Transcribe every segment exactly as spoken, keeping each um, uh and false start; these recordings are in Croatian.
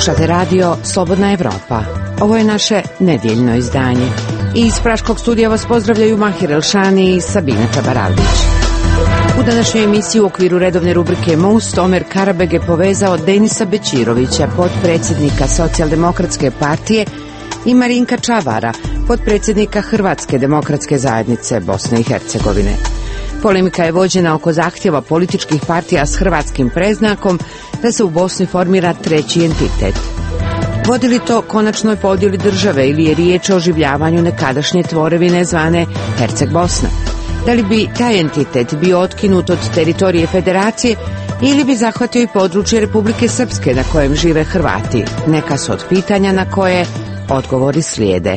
Slušate radio Slobodna Evropa. Ovo je naše nedjeljno izdanje. Iz Praškog studija vas pozdravljaju Mahir Elšani i Sabina Čabaraldić. U današnjoj emisiji u okviru redovne rubrike Most Omer Karabeg je povezao Denisa Bećirovića, potpredsjednika Socijaldemokratske partije, i Marinka Čavara, potpredsjednika Hrvatske demokratske zajednice Bosne i Hercegovine. Polemika je vođena oko zahtjeva političkih partija s hrvatskim predznakom da se u Bosni formira treći entitet. Vodi li to konačnoj podjeli države ili je riječ o oživljavanju nekadašnje tvorevine zvane Herceg Bosna? Da li bi taj entitet bio otkinut od teritorije federacije ili bi zahvatio i područje Republike Srpske na kojem žive Hrvati? Neka su od pitanja na koje odgovori slijede.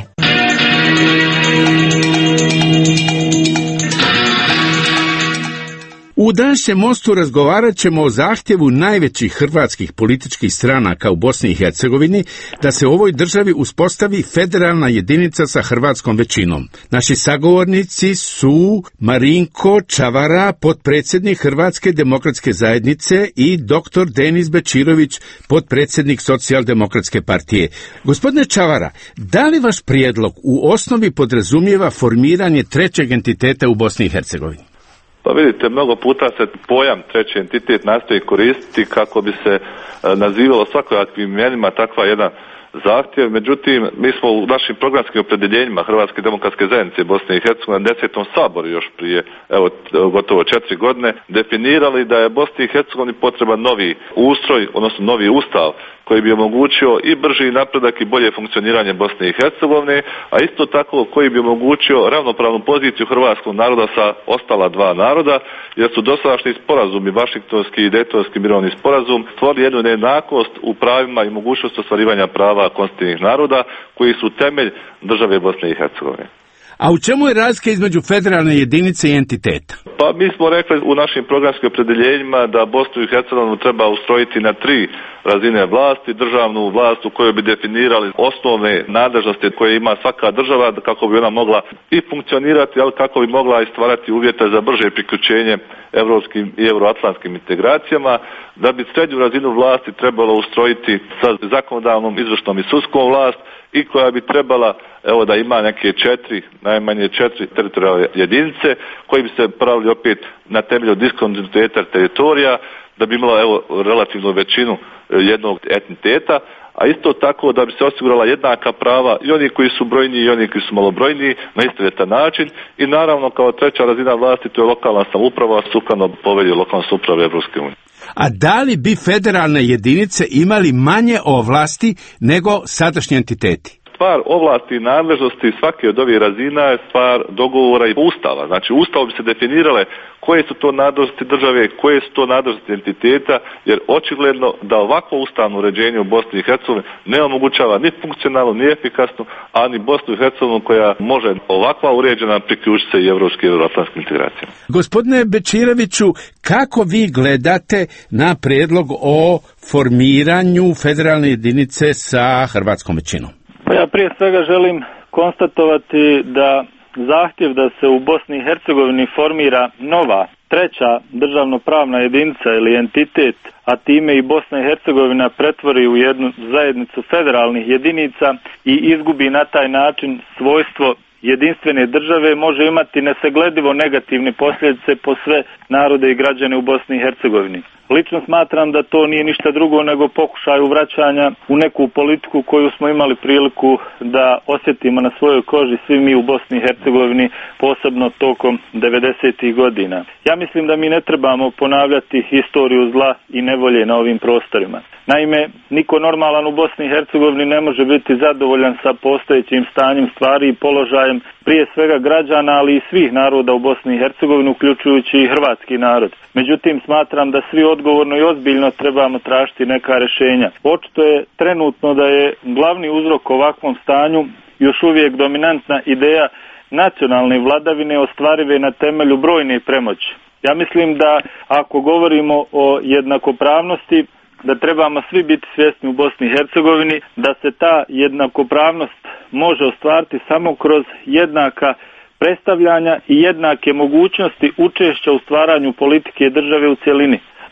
U današnjem mostu razgovarat ćemo o zahtjevu najvećih hrvatskih političkih stranaka u Bosni i Hercegovini da se u ovoj državi uspostavi federalna jedinica sa hrvatskom većinom. Naši sagovornici su Marinko Čavara, potpredsjednik Hrvatske demokratske zajednice, i doktor Denis Bećirović, potpredsjednik Socijaldemokratske partije. Gospodine Čavara, da li vaš prijedlog u osnovi podrazumijeva formiranje trećeg entiteta u Bosni i Hercegovini? Pa vidite, mnogo puta se pojam treći entitet nastoji koristiti kako bi se nazivalo svakojakvim imenima takva jedan zahtjev. Međutim, mi smo u našim programskim opredjeljenjima Hrvatske demokratske zajednice Bosne i Hercegovine na desetom saboru još prije evo gotovo četiri godine definirali da je Bosni i Hercegovini potreban novi ustroj, odnosno novi ustav koji bi omogućio i brži napredak i bolje funkcioniranje Bosne i Hercegovine, a isto tako koji bi omogućio ravnopravnu poziciju hrvatskog naroda sa ostala dva naroda, jer su dosadašnji sporazumi, Vašingtonski i Dejtonski mirovni sporazum, stvorili jednu nejednakost u pravima i mogućnost ostvarivanja prava konstitutivnih naroda koji su temelj države Bosne i Hercegovine. A u čemu je razlika između federalne jedinice i entiteta? Pa mi smo rekli u našim programskim opredjeljenjima da Bosnu i Hercegovinu treba ustrojiti na tri razine vlasti, državnu vlast u kojoj bi definirali osnovne nadležnosti koje ima svaka država kako bi ona mogla i funkcionirati, ali kako bi mogla i stvarati uvjete za brže priključenje evropskim i euroatlantskim integracijama, da bi srednju razinu vlasti trebalo ustrojiti sa zakonodavnom, izvršnom i sudskom vlast i koja bi trebala evo da ima neke četiri, najmanje četiri teritorijalne jedinice koji bi se pravili opet na temelju diskontinuiteta teritorija, da bi imala evo relativnu većinu jednog entiteta, a isto tako da bi se osigurala jednaka prava i oni koji su brojni i oni koji su malobrojniji na istovjetan način, i naravno kao treća razina vlasti to je lokalna samouprava sukladno povelji lokalne samouprave Evropske unije. A da li bi federalne jedinice imali manje ovlasti nego sadašnji entiteti? Stvar ovlasti i nadležnosti svake od ovih razina je stvar dogovora i ustava. Znači, ustavom bi se definirale koje su to nadležnosti države, koje su to nadležnosti entiteta, jer očigledno da ovako ustavno uređenje u Bosni i Hercegovini ne omogućava ni funkcionalno, ni efikasno, a ni Bosnu i Hercegovinu koja može ovakva uređena priključiti se i evropskim i euroatlantskim integracijama. Gospodine Bećiroviću, kako vi gledate na prijedlog o formiranju federalne jedinice sa hrvatskom većinom? Pa ja prije svega želim konstatovati da zahtjev da se u Bosni i Hercegovini formira nova, treća državnopravna jedinica ili entitet, a time i Bosna i Hercegovina pretvori u jednu zajednicu federalnih jedinica i izgubi na taj način svojstvo jedinstvene države, može imati nesagledivo negativne posljedice po sve narode i građane u Bosni i Hercegovini. Lično smatram da to nije ništa drugo nego pokušaj vraćanja u neku politiku koju smo imali priliku da osjetimo na svojoj koži svi mi u Bosni i Hercegovini, posebno tokom devedesetih godina. Ja mislim da mi ne trebamo ponavljati historiju zla i nevolje na ovim prostorima. Naime, niko normalan u Bosni i Hercegovini ne može biti zadovoljan sa postojećim stanjem stvari i položajem prije svega građana, ali i svih naroda u Bosni i Hercegovini, uključujući i hrvatski narod. Međutim, smatram da svi odgovorno i ozbiljno trebamo tražiti neka rješenja. Očito je trenutno da je glavni uzrok ovakvom stanju još uvijek dominantna ideja nacionalne vladavine ostvarive na temelju brojne premoći. Ja mislim da ako govorimo o jednakopravnosti, da trebamo svi biti svjesni u Bosni i Hercegovini da se ta jednakopravnost može ostvariti samo kroz jednaka predstavljanja i jednake mogućnosti učešća u stvaranju politike države u cjelini.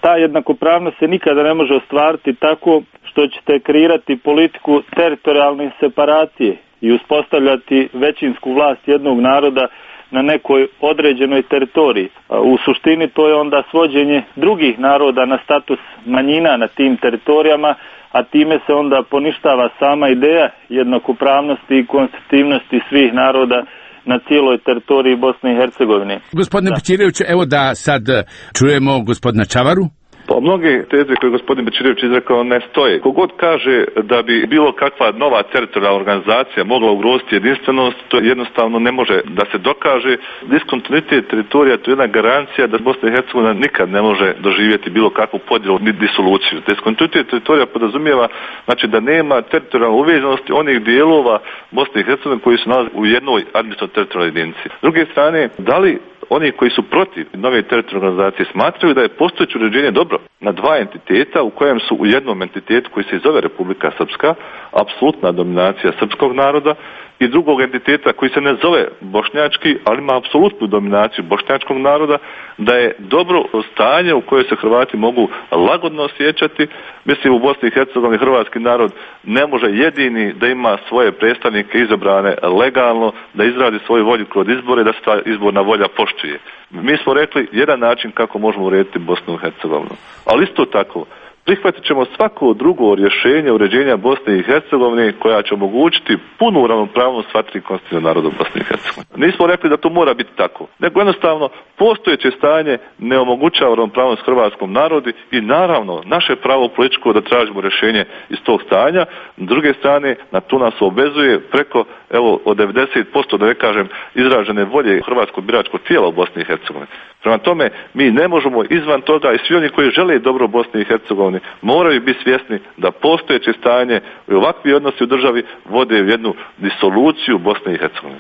Ta jednakopravnost se nikada ne može ostvariti tako što ćete kreirati politiku teritorijalne separacije i uspostavljati većinsku vlast jednog naroda na nekoj određenoj teritoriji. U suštini to je onda svođenje drugih naroda na status manjina na tim teritorijama, a time se onda poništava sama ideja jednakopravnosti i konstitutivnosti svih naroda na cijeloj teritoriji Bosne i Hercegovine. Gospodine Bećirević, evo da sad čujemo gospodina Čavaru. Pa mnoge teze koje je gospodin Bećirević izrekao ne stoje. Kogod kaže da bi bilo kakva nova teritorijalna organizacija mogla ugroziti jedinstvenost, to jednostavno ne može da se dokaže. Diskontinuitet teritorija to je jedna garancija da Bosna i Hercegovina nikad ne može doživjeti bilo kakvu podjelu ni disoluciju. Diskontinuitet teritorija podrazumijeva znači da nema teritorijalne uvezanosti onih dijelova Bosne i Hercegovine koji se nalaze u jednoj administrativnoj teritorijalnoj jedinici. S druge strane, da li oni koji su protiv nove teritorijalne organizacije smatraju da je postojeće uređenje dobro na dva entiteta u kojem su u jednom entitetu koji se zove Republika Srpska apsolutna dominacija srpskog naroda i drugog entiteta koji se ne zove bošnjački, ali ima apsolutnu dominaciju bošnjačkog naroda, da je dobro stanje u kojoj se Hrvati mogu lagodno osjećati. Mislim, u Bosni i Hercegovini hrvatski narod ne može jedini da ima svoje predstavnike izabrane legalno, da izradi svoju volju kroz izbore, da se ta izborna volja poštuje. Mi smo rekli jedan način kako možemo urediti Bosnu i Hercegovinu. Ali isto tako, prihvatit ćemo svako drugo rješenje uređenja Bosne i Hercegovine koja će omogućiti punu ravnopravnost sva tri konstitutivna naroda Bosne i Hercegovine. Nismo rekli da to mora biti tako, nego jednostavno postojeće stanje ne omogućava ravnopravnost hrvatskom narodu i naravno naše pravo političko da tražimo rješenje iz tog stanja. S druge strane, na to nas obvezuje preko evo od devedeset posto da ne kažem izražene volje hrvatskog biračkog tijela u Bosni i Hercegovini. Prema tome, mi ne možemo izvan toga i svi oni koji žele dobro Bosni i Hercegovini moraju biti svjesni da postojeće stanje i ovakvi odnosi u državi vode u jednu disoluciju Bosne i Hercegovine.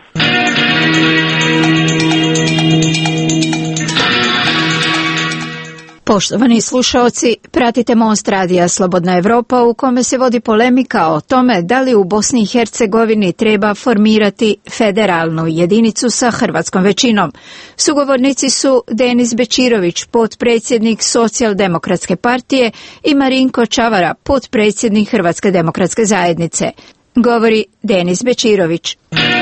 Poštovani slušaoci, pratite Most radija Slobodna Evropa u kome se vodi polemika o tome da li u Bosni i Hercegovini treba formirati federalnu jedinicu sa hrvatskom većinom. Sugovornici su Denis Bećirović, potpredsjednik Socijaldemokratske partije, i Marinko Čavara, potpredsjednik Hrvatske demokratske zajednice. Govori Denis Bećirović.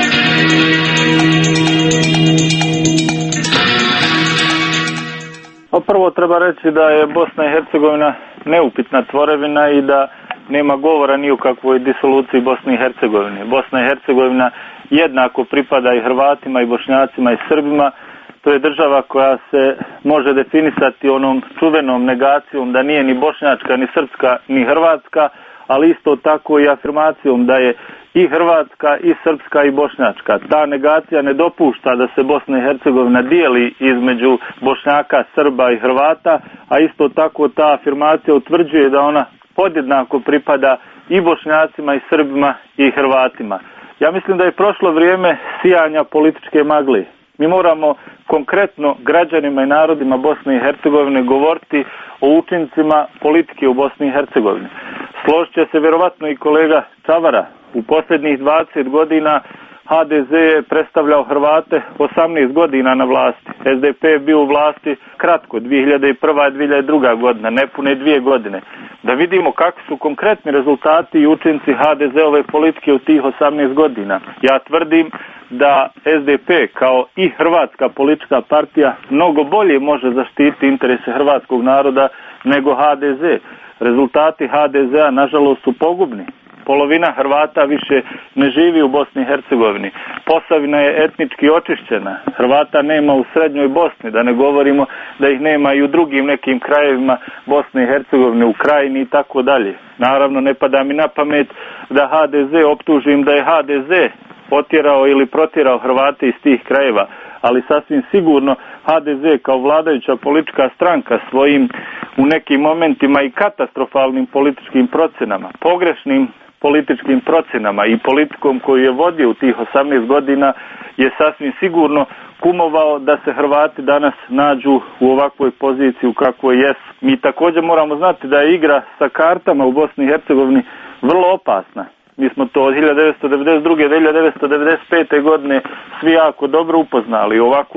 Prvo treba reći da je Bosna i Hercegovina neupitna tvorevina i da nema govora ni o kakvoj disoluciji Bosne i Hercegovine. Bosna i Hercegovina jednako pripada i Hrvatima i Bošnjacima i Srbima. To je država koja se može definisati onom čuvenom negacijom da nije ni bošnjačka, ni srpska, ni hrvatska, ali isto tako i afirmacijom da je i hrvatska, i srpska, i bošnjačka. Ta negacija ne dopušta da se Bosna i Hercegovina dijeli između Bošnjaka, Srba i Hrvata, a isto tako ta afirmacija utvrđuje da ona podjednako pripada i Bošnjacima, i Srbima, i Hrvatima. Ja mislim da je prošlo vrijeme sijanja političke magle. Mi moramo konkretno građanima i narodima Bosne i Hercegovine govoriti o učincima politike u Bosni i Hercegovini. Složit će se vjerovatno i kolega Čavara. U posljednjih dvadeset godina ha de ze je predstavljao Hrvate osamnaest godina na vlasti. es de pe je bio u vlasti kratko, dvije hiljade prva i dvije hiljade druga godina, nepune dvije godine. Da vidimo kakvi su konkretni rezultati i učinci ha de ze-ove politike u tih osamnaest godina. Ja tvrdim da es de pe kao i hrvatska politička partija mnogo bolje može zaštiti interese hrvatskog naroda nego ha de ze. Rezultati ha de ze-a nažalost su pogubni. Polovina Hrvata više ne živi u Bosni i Hercegovini. Posavina je etnički očišćena. Hrvata nema u srednjoj Bosni, da ne govorimo da ih nema i u drugim nekim krajevima Bosne i Hercegovine, u Krajini i tako dalje. Naravno, ne pada mi na pamet da ha de ze optužim da je ha de ze potjerao ili protjerao Hrvate iz tih krajeva, ali sasvim sigurno ha de ze kao vladajuća politička stranka svojim u nekim momentima i katastrofalnim političkim procenama, pogrešnim političkim procenama i politikom koju je vodio u tih osamnaest godina je sasvim sigurno kumovao da se Hrvati danas nađu u ovakvoj poziciji u kakvoj jesu. Mi također moramo znati da je igra sa kartama u Bosni i Hercegovini vrlo opasna. Mi smo to od hiljade devetsto devedeset druge do hiljade devetsto devedeset pete godine svi jako dobro upoznali. Ovako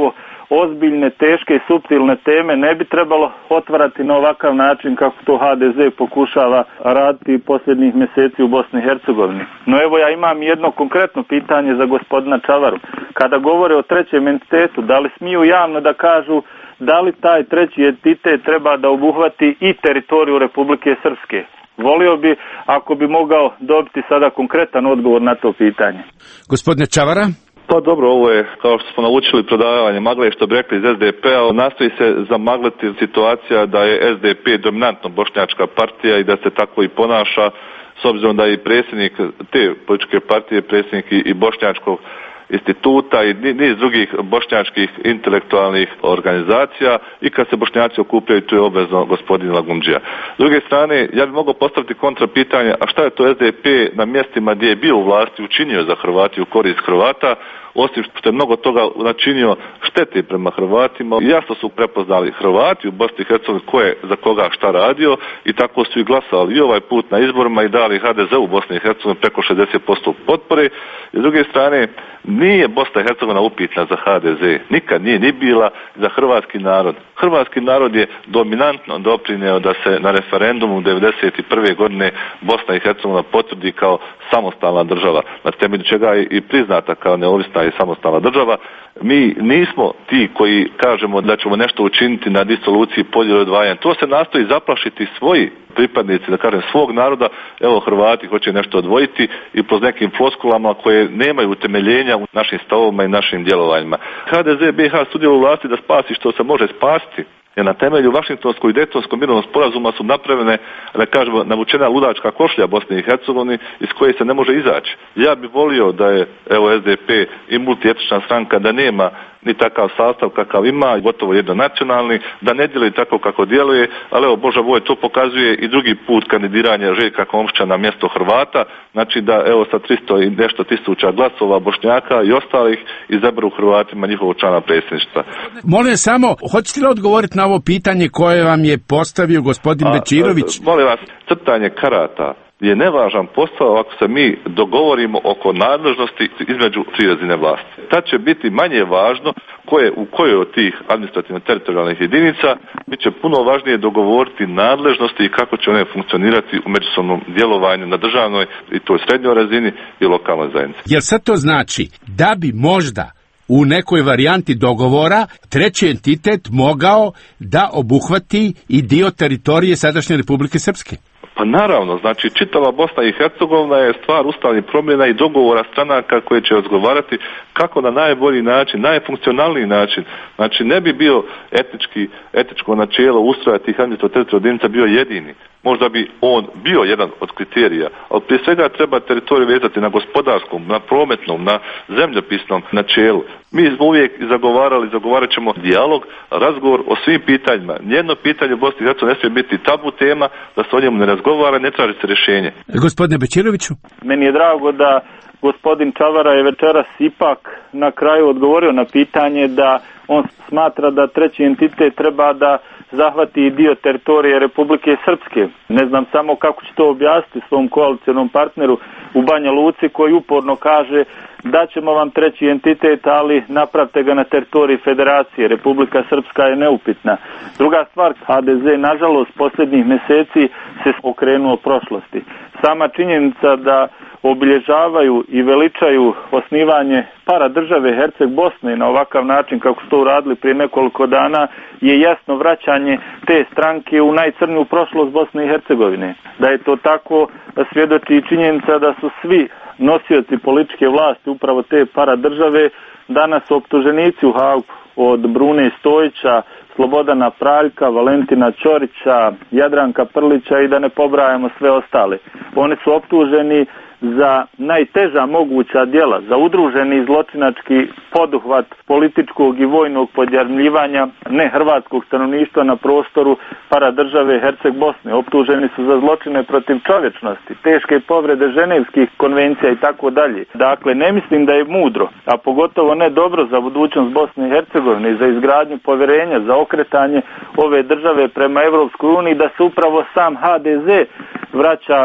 ozbiljne, teške i suptilne teme ne bi trebalo otvarati na ovakav način kako to ha de ze pokušava raditi posljednjih mjeseci u Bosni i Hercegovini. No evo ja imam jedno konkretno pitanje za gospodina Čavaru. Kada govore o trećem entitetu, da li smiju javno da kažu da li taj treći entitet treba da obuhvati i teritoriju Republike Srpske? Volio bi ako bi mogao dobiti sada konkretan odgovor na to pitanje. Gospodine Čavara? Pa dobro, ovo je, kao što smo naučili, prodavanje magle, što bi rekli iz es de pe-a, nastoji se zamagliti situacija da je es de pe dominantno bošnjačka partija i da se tako i ponaša, s obzirom da je i predsjednik te političke partije, predsjednik i bošnjačkog instituta i niz drugih bošnjačkih intelektualnih organizacija i kad se Bošnjaci okupljaju, tu je obvezno gospodin Lagundžija. S druge strane, ja bih mogao postaviti kontra pitanje, a šta je to es de pe na mjestima gdje je bio u vlasti učinio za Hrvati u korist Hrvata, osim što je mnogo toga načinio štete prema Hrvatima. Jasno su prepoznali Hrvati u Bosni i Hercegovini ko je za koga šta radio i tako su i glasali i ovaj put na izborima i dali ha de ze u Bosni i Hercegovini preko šezdeset posto potpore. I s druge strane, nije Bosna i Hercegovina upitna za ha de ze, nikad nije ni bila za hrvatski narod. Hrvatski narod je dominantno doprinio da se na referendumu devedeset prve godine Bosna i Hercegovina potvrdi kao samostalna država, na temelju čega je i priznata kao neovisna i samostalna država. Mi nismo ti koji kažemo da ćemo nešto učiniti na disoluciji, podjeli, odvajanju. To se nastoji zaplašiti svoji pripadnici, da kažem, svog naroda. Evo, Hrvati hoće nešto odvojiti i pod nekim floskulama koje nemaju utemeljenja u našim stavovima i našim djelovanjima. ha de ze be ha sudjeluje u vlasti da spasi što se može spasiti. Jer na temelju Vašingtonskog i Dejtonskog mirovnog sporazuma su napravljene, da kažemo, navučena ludačka košlja Bosne i Hercegovine iz koje se ne može izaći. Ja bih volio da je, evo, es de pe i multietnična stranka, da nema ni takav sastav kakav ima, gotovo jednonacionalni, da ne djeluje tako kako djeluje, ali evo, Boža volja, to pokazuje i drugi put kandidiranja Željka Komšića na mjesto Hrvata, znači da evo sa tristo i nešto tisuća glasova Bošnjaka i ostalih izaberu Hrvatima njihovog člana predsjedništva. Molim samo, hoćete li odgovoriti na ovo pitanje koje vam je postavio gospodin Bečirović? A, molim vas, crtanje karata je nevažan posao ako se mi dogovorimo oko nadležnosti između tri razine vlasti. Tad će biti manje važno koje, u kojoj od tih administrativno-teritorijalnih jedinica bit će puno važnije dogovoriti nadležnosti i kako će one funkcionirati u međusobnom djelovanju na državnoj i toj srednjoj razini i lokalnoj zajednici. Jer sad to znači da bi možda u nekoj varijanti dogovora treći entitet mogao da obuhvati i dio teritorije sadašnje Republike Srpske? Pa naravno, znači čitava Bosna i Hercegovina je stvar ustavnih promjena i dogovora stranaka koje će razgovarati kako na najbolji način, najfunkcionalniji način. Znači ne bi bio etnički, etičko načelo ustroja tih administrativno-teritorijalnih jedinica bio jedini. Možda bi on bio jedan od kriterija, ali prije svega treba teritoriju vezati na gospodarskom, na prometnom, na zemljopisnom načelu. Mi smo uvijek zagovarali, zagovarat ćemo dijalog, razgovor o svim pitanjima. Nijedno pitanje u Bosni i Hercegovini ne smije biti tabu tema, da se o njemu ne razgovara, ne traži se rješenje. Gospodine Bečiroviću? Meni je drago da gospodin Čavara je večeras ipak na kraju odgovorio na pitanje da on smatra da treći entitet treba da zahvati dio teritorije Republike Srpske. Ne znam samo kako će to objasniti svom koalicionom partneru u Banja Luci koji uporno kaže da ćemo vam treći entitet, ali napravite ga na teritoriji federacije. Republika Srpska je neupitna. Druga stvar, ha de ze nažalost posljednjih mjeseci se okrenuo prošlosti. Sama činjenica da obilježavaju i veličaju osnivanje paradržave Herceg Bosne na ovakav način kako su to uradili prije nekoliko dana je jasno vraćanje te stranke u najcrniju prošlost Bosne i Hercegovine. Da je to tako svjedoči i činjenica da su svi nosioci političke vlasti upravo te paradržave danas optuženici u Hagu, od Brune Stojića, Slobodana Praljka, Valentina Ćorića, Jadranka Prlića i da ne pobrajamo sve ostale. Oni su optuženi za najteža moguća djela, za udruženi zločinački poduhvat političkog i vojnog podjarmljivanja ne hrvatskog stanovništva na prostoru paradržave Herceg Bosne. Optuženi su za zločine protiv čovječnosti, teške povrede ženevskih konvencija i tako dalje. Dakle, ne mislim da je mudro, a pogotovo ne dobro za budućnost Bosne i Hercegovine i za izgradnju povjerenja, za okretanje ove države prema Europskoj uniji, da se upravo sam ha de ze vraća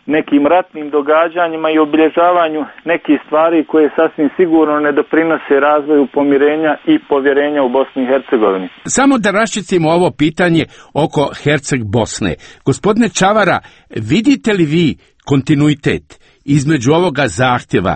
nekim ratnim događanjima i obilježavanju nekih stvari koje sasvim sigurno ne doprinose razvoju pomirenja i povjerenja u Bosni i Hercegovini. Samo da raščistimo ovo pitanje oko Herceg Bosne. Gospodine Čavara, vidite li vi kontinuitet između ovoga zahtjeva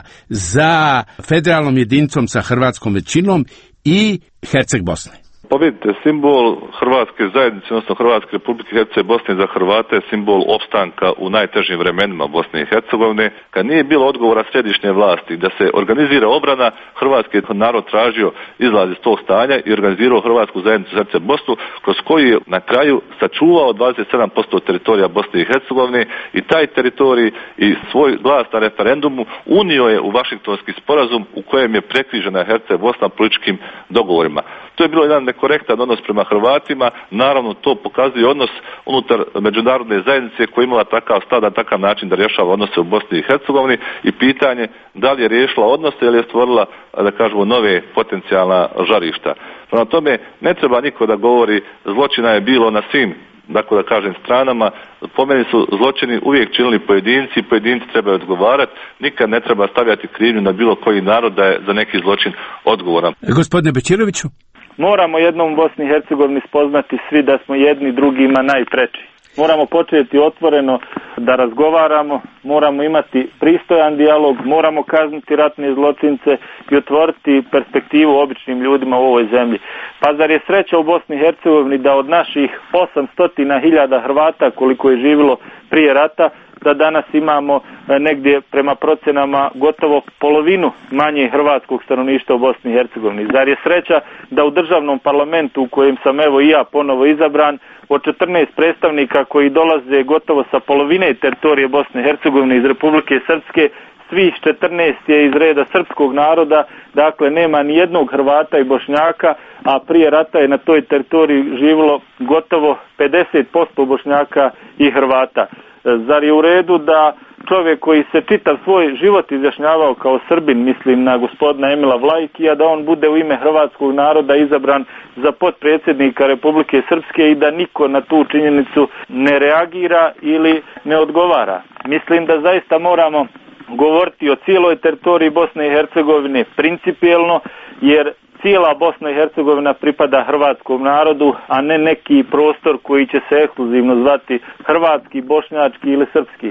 za federalnom jedinicom sa hrvatskom većinom i Herceg Bosne? Pa vidite, simbol Hrvatske zajednice, odnosno Hrvatske Republike Herceg Bosne za Hrvate je simbol opstanka u najtežim vremenima Bosne i Hercegovine. Kad nije bilo odgovora središnje vlasti da se organizira obrana, hrvatski narod tražio izlaz iz tog stanja i organizirao Hrvatsku zajednicu Herceg Bosnu, kroz koju je na kraju sačuvao dvadeset sedam posto teritorija Bosne i Hercegovine i taj teritorij i svoj glas na referendumu unio je u Vašingtonski sporazum u kojem je prekrižena Herceg Bosna političkim dogovorima. To je bilo jedan nekorektan odnos prema Hrvatima, naravno to pokazuje odnos unutar međunarodne zajednice koja je imala takav stav na takav način da rješava odnose u Bosni i Hercegovini i pitanje da li je riješila odnose ili je stvorila, da kažemo, nove potencijalna žarišta. Prema tome, ne treba niko da govori zločina je bilo na svim, dakle da kažem, stranama. Po meni su zločini uvijek činili pojedinci i pojedinci trebaju odgovarati. Nikad ne treba stavljati krivnju na bilo koji narod da je za neki zločin odgovoran. Gospodine Bečiroviću? Moramo jednom u Bosni i Hercegovini spoznati svi da smo jedni drugima najpreči. Moramo početi otvoreno da razgovaramo, moramo imati pristojan dijalog, moramo kazniti ratne zločince i otvoriti perspektivu običnim ljudima u ovoj zemlji. Pa zar je sreća u Bosni i Hercegovini da od naših osamsto hiljada Hrvata koliko je živjelo prije rata, da danas imamo negdje prema procenama gotovo polovinu manje hrvatskog stanovništva u Bosni i Hercegovini. Zar je sreća da u državnom parlamentu u kojem sam evo i ja ponovo izabran, od četrnaest predstavnika koji dolaze gotovo sa polovine teritorije Bosne i Hercegovine iz Republike Srpske, svih četrnaest je iz reda srpskog naroda, dakle nema ni jednog Hrvata i Bošnjaka, a prije rata je na toj teritoriji živjelo gotovo pedeset posto Bošnjaka i Hrvata. Zar je u redu da čovjek koji se čitav svoj život izjašnjavao kao Srbin, mislim na gospodina Emila Vlajkija, da on bude u ime hrvatskog naroda izabran za potpredsjednika Republike Srpske i da niko na tu činjenicu ne reagira ili ne odgovara. Mislim da zaista moramo govoriti o cijeloj teritoriji Bosne i Hercegovine principijelno, jer cijela Bosna i Hercegovina pripada hrvatskom narodu, a ne neki prostor koji će se ekskluzivno zvati hrvatski, bošnjački ili srpski.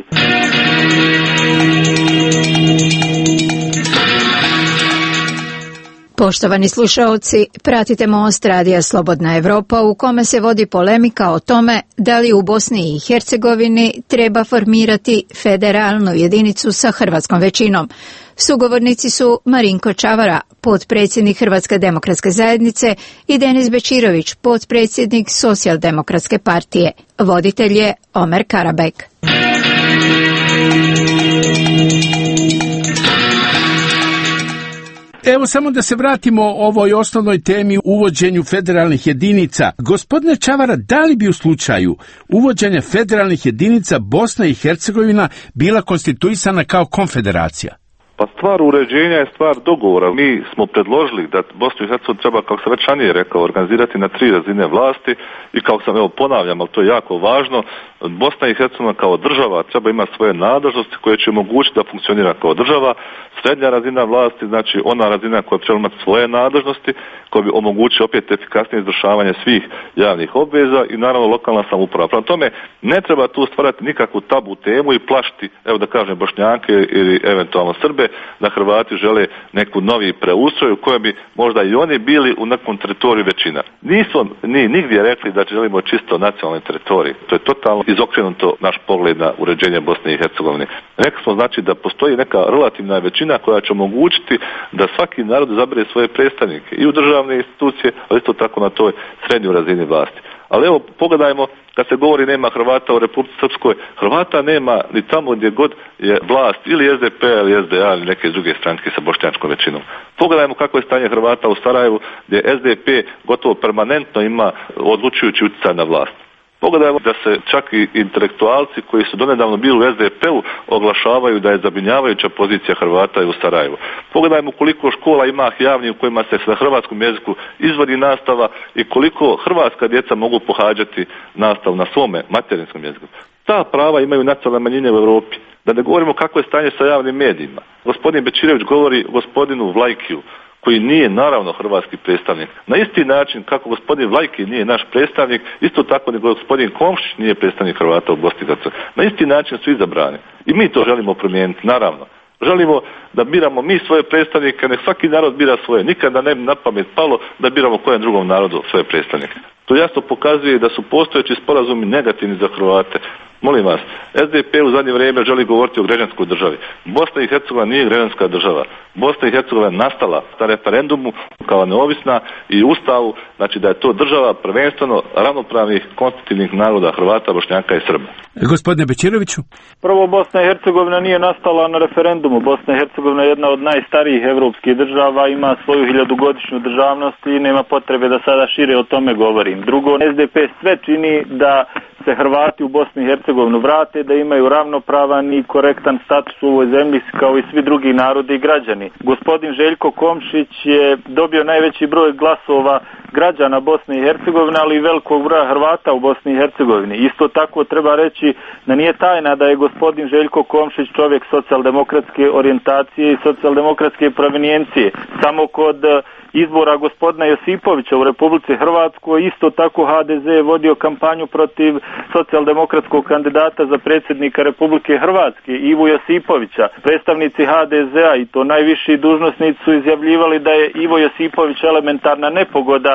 Poštovani slušaoci, pratite Most radija Slobodna Evropa u kome se vodi polemika o tome da li u Bosni i Hercegovini treba formirati federalnu jedinicu sa hrvatskom većinom. Sugovornici su Marinko Čavara, potpredsjednik Hrvatske demokratske zajednice, i Denis Bečirović, potpredsjednik Socijaldemokratske partije. Voditelj je Omer Karabek. Evo samo da se vratimo ovoj osnovnoj temi, uvođenju federalnih jedinica. Gospodine Čavara, da li bi u slučaju uvođenja federalnih jedinica Bosna i Hercegovina bila konstituisana kao konfederacija? Pa stvar uređenja je stvar dogovora. Mi smo predložili da Bosnu i Hercegovinu treba, kako sam već ranije rekao, organizirati na tri razine vlasti i kao sam evo ponavljam, ali to je jako važno, Bosna i Hercegovina kao država treba imati svoje nadležnosti koje će omogućiti da funkcionira kao država. Srednja razina vlasti, znači ona razina koja treba imati svoje nadležnosti, koja bi omogućila opet efikasnije izvršavanje svih javnih obveza i naravno lokalna samouprava. Prema tome, ne treba tu stvarati nikakvu tabu temu i plašiti, evo da kažem, Bošnjake ili eventualno Srbe, da Hrvati žele neku novi preustroj u kojem bi možda i oni bili u nekom teritoriju većina. Nismo ni nigdje rekli da želimo čisto nacionalni teritorij. To je totalno izokrenuto naš pogled na uređenje Bosne i Hercegovine. Rekli smo znači da postoji neka relativna većina koja će omogućiti da svaki narod zabere svoje predstavnike i u državne institucije, ali isto tako na toj srednjoj razini vlasti. Ali evo, pogledajmo, kad se govori nema Hrvata u Republici Srpskoj, Hrvata nema ni tamo gdje god je vlast ili S D P ili S D A ili neke druge stranke sa bošnjačkom većinom. Pogledajmo kako je stanje Hrvata u Sarajevu, gdje S D P gotovo permanentno ima odlučujući utjecaj na vlast. Pogledajmo da se čak i intelektualci koji su donedavno bili u S D P-u oglašavaju da je zabrinjavajuća pozicija Hrvata u Sarajevu. Pogledajmo koliko škola ima javnih u kojima se na hrvatskom jeziku izvodi nastava i koliko hrvatska djeca mogu pohađati nastavu na svome materinskom jeziku. Ta prava imaju nacionalne manjine u Europi. Da ne govorimo kako je stanje sa javnim medijima. Gospodin Bečirović govori gospodinu Vlajkiju, koji nije naravno hrvatski predstavnik. Na isti način kako gospodin Vlajki nije naš predstavnik, isto tako ni gospodin Komšić nije predstavnik Hrvata u Bosni i Hercegovini. Na isti način su izabrani. I mi to želimo promijeniti, naravno. Želimo da biramo mi svoje predstavnike, nek svaki narod bira svoje. Nikada ne bi na pamet palo da biramo kojem drugom narodu svoje predstavnike. To jasno pokazuje da su postojeći sporazumi negativni za Hrvate. Molim vas, S D P u zadnje vrijeme želi govoriti o građanskoj državi. Bosna i Hercegovina nije građanska država. Bosna i Hercegovina je nastala na referendumu kao neovisna i ustavu, znači da je to država prvenstveno ravnopravnih konstitutivnih naroda Hrvata, Bošnjaka i Srba. Gospodine Bečiroviću? Prvo, Bosna i Hercegovina nije nastala na referendumu. Bosna i Hercegovina je jedna od najstarijih evropskih država, ima svoju hiljadugodišnju državnost i nema potrebe da sada šire o tome govorim. Drugo, S D P sve čini da se Hrvati u Bosni i Hercegovinu vrate, da imaju ravnopravan i korektan status u ovoj zemlji kao i svi drugi narodi i građani. Gospodin Željko Komšić je dobio najveći broj glasova građana Bosne i Hercegovine, ali i velikog broja Hrvata u Bosni i Hercegovini. Isto tako treba reći da nije tajna da je gospodin Željko Komšić čovjek socijaldemokratske orijentacije i socijaldemokratske provenijencije. Samo kod izbora gospodina Josipovića u Republici Hrvatskoj isto tako H D Z je vodio kampanju protiv socijaldemokratskog kandidata za predsjednika Republike Hrvatske Ivu Josipovića. Predstavnici H D Z-a i to najviši dužnosnici su izjavljivali da je Ivo Josipović elementarna nepogoda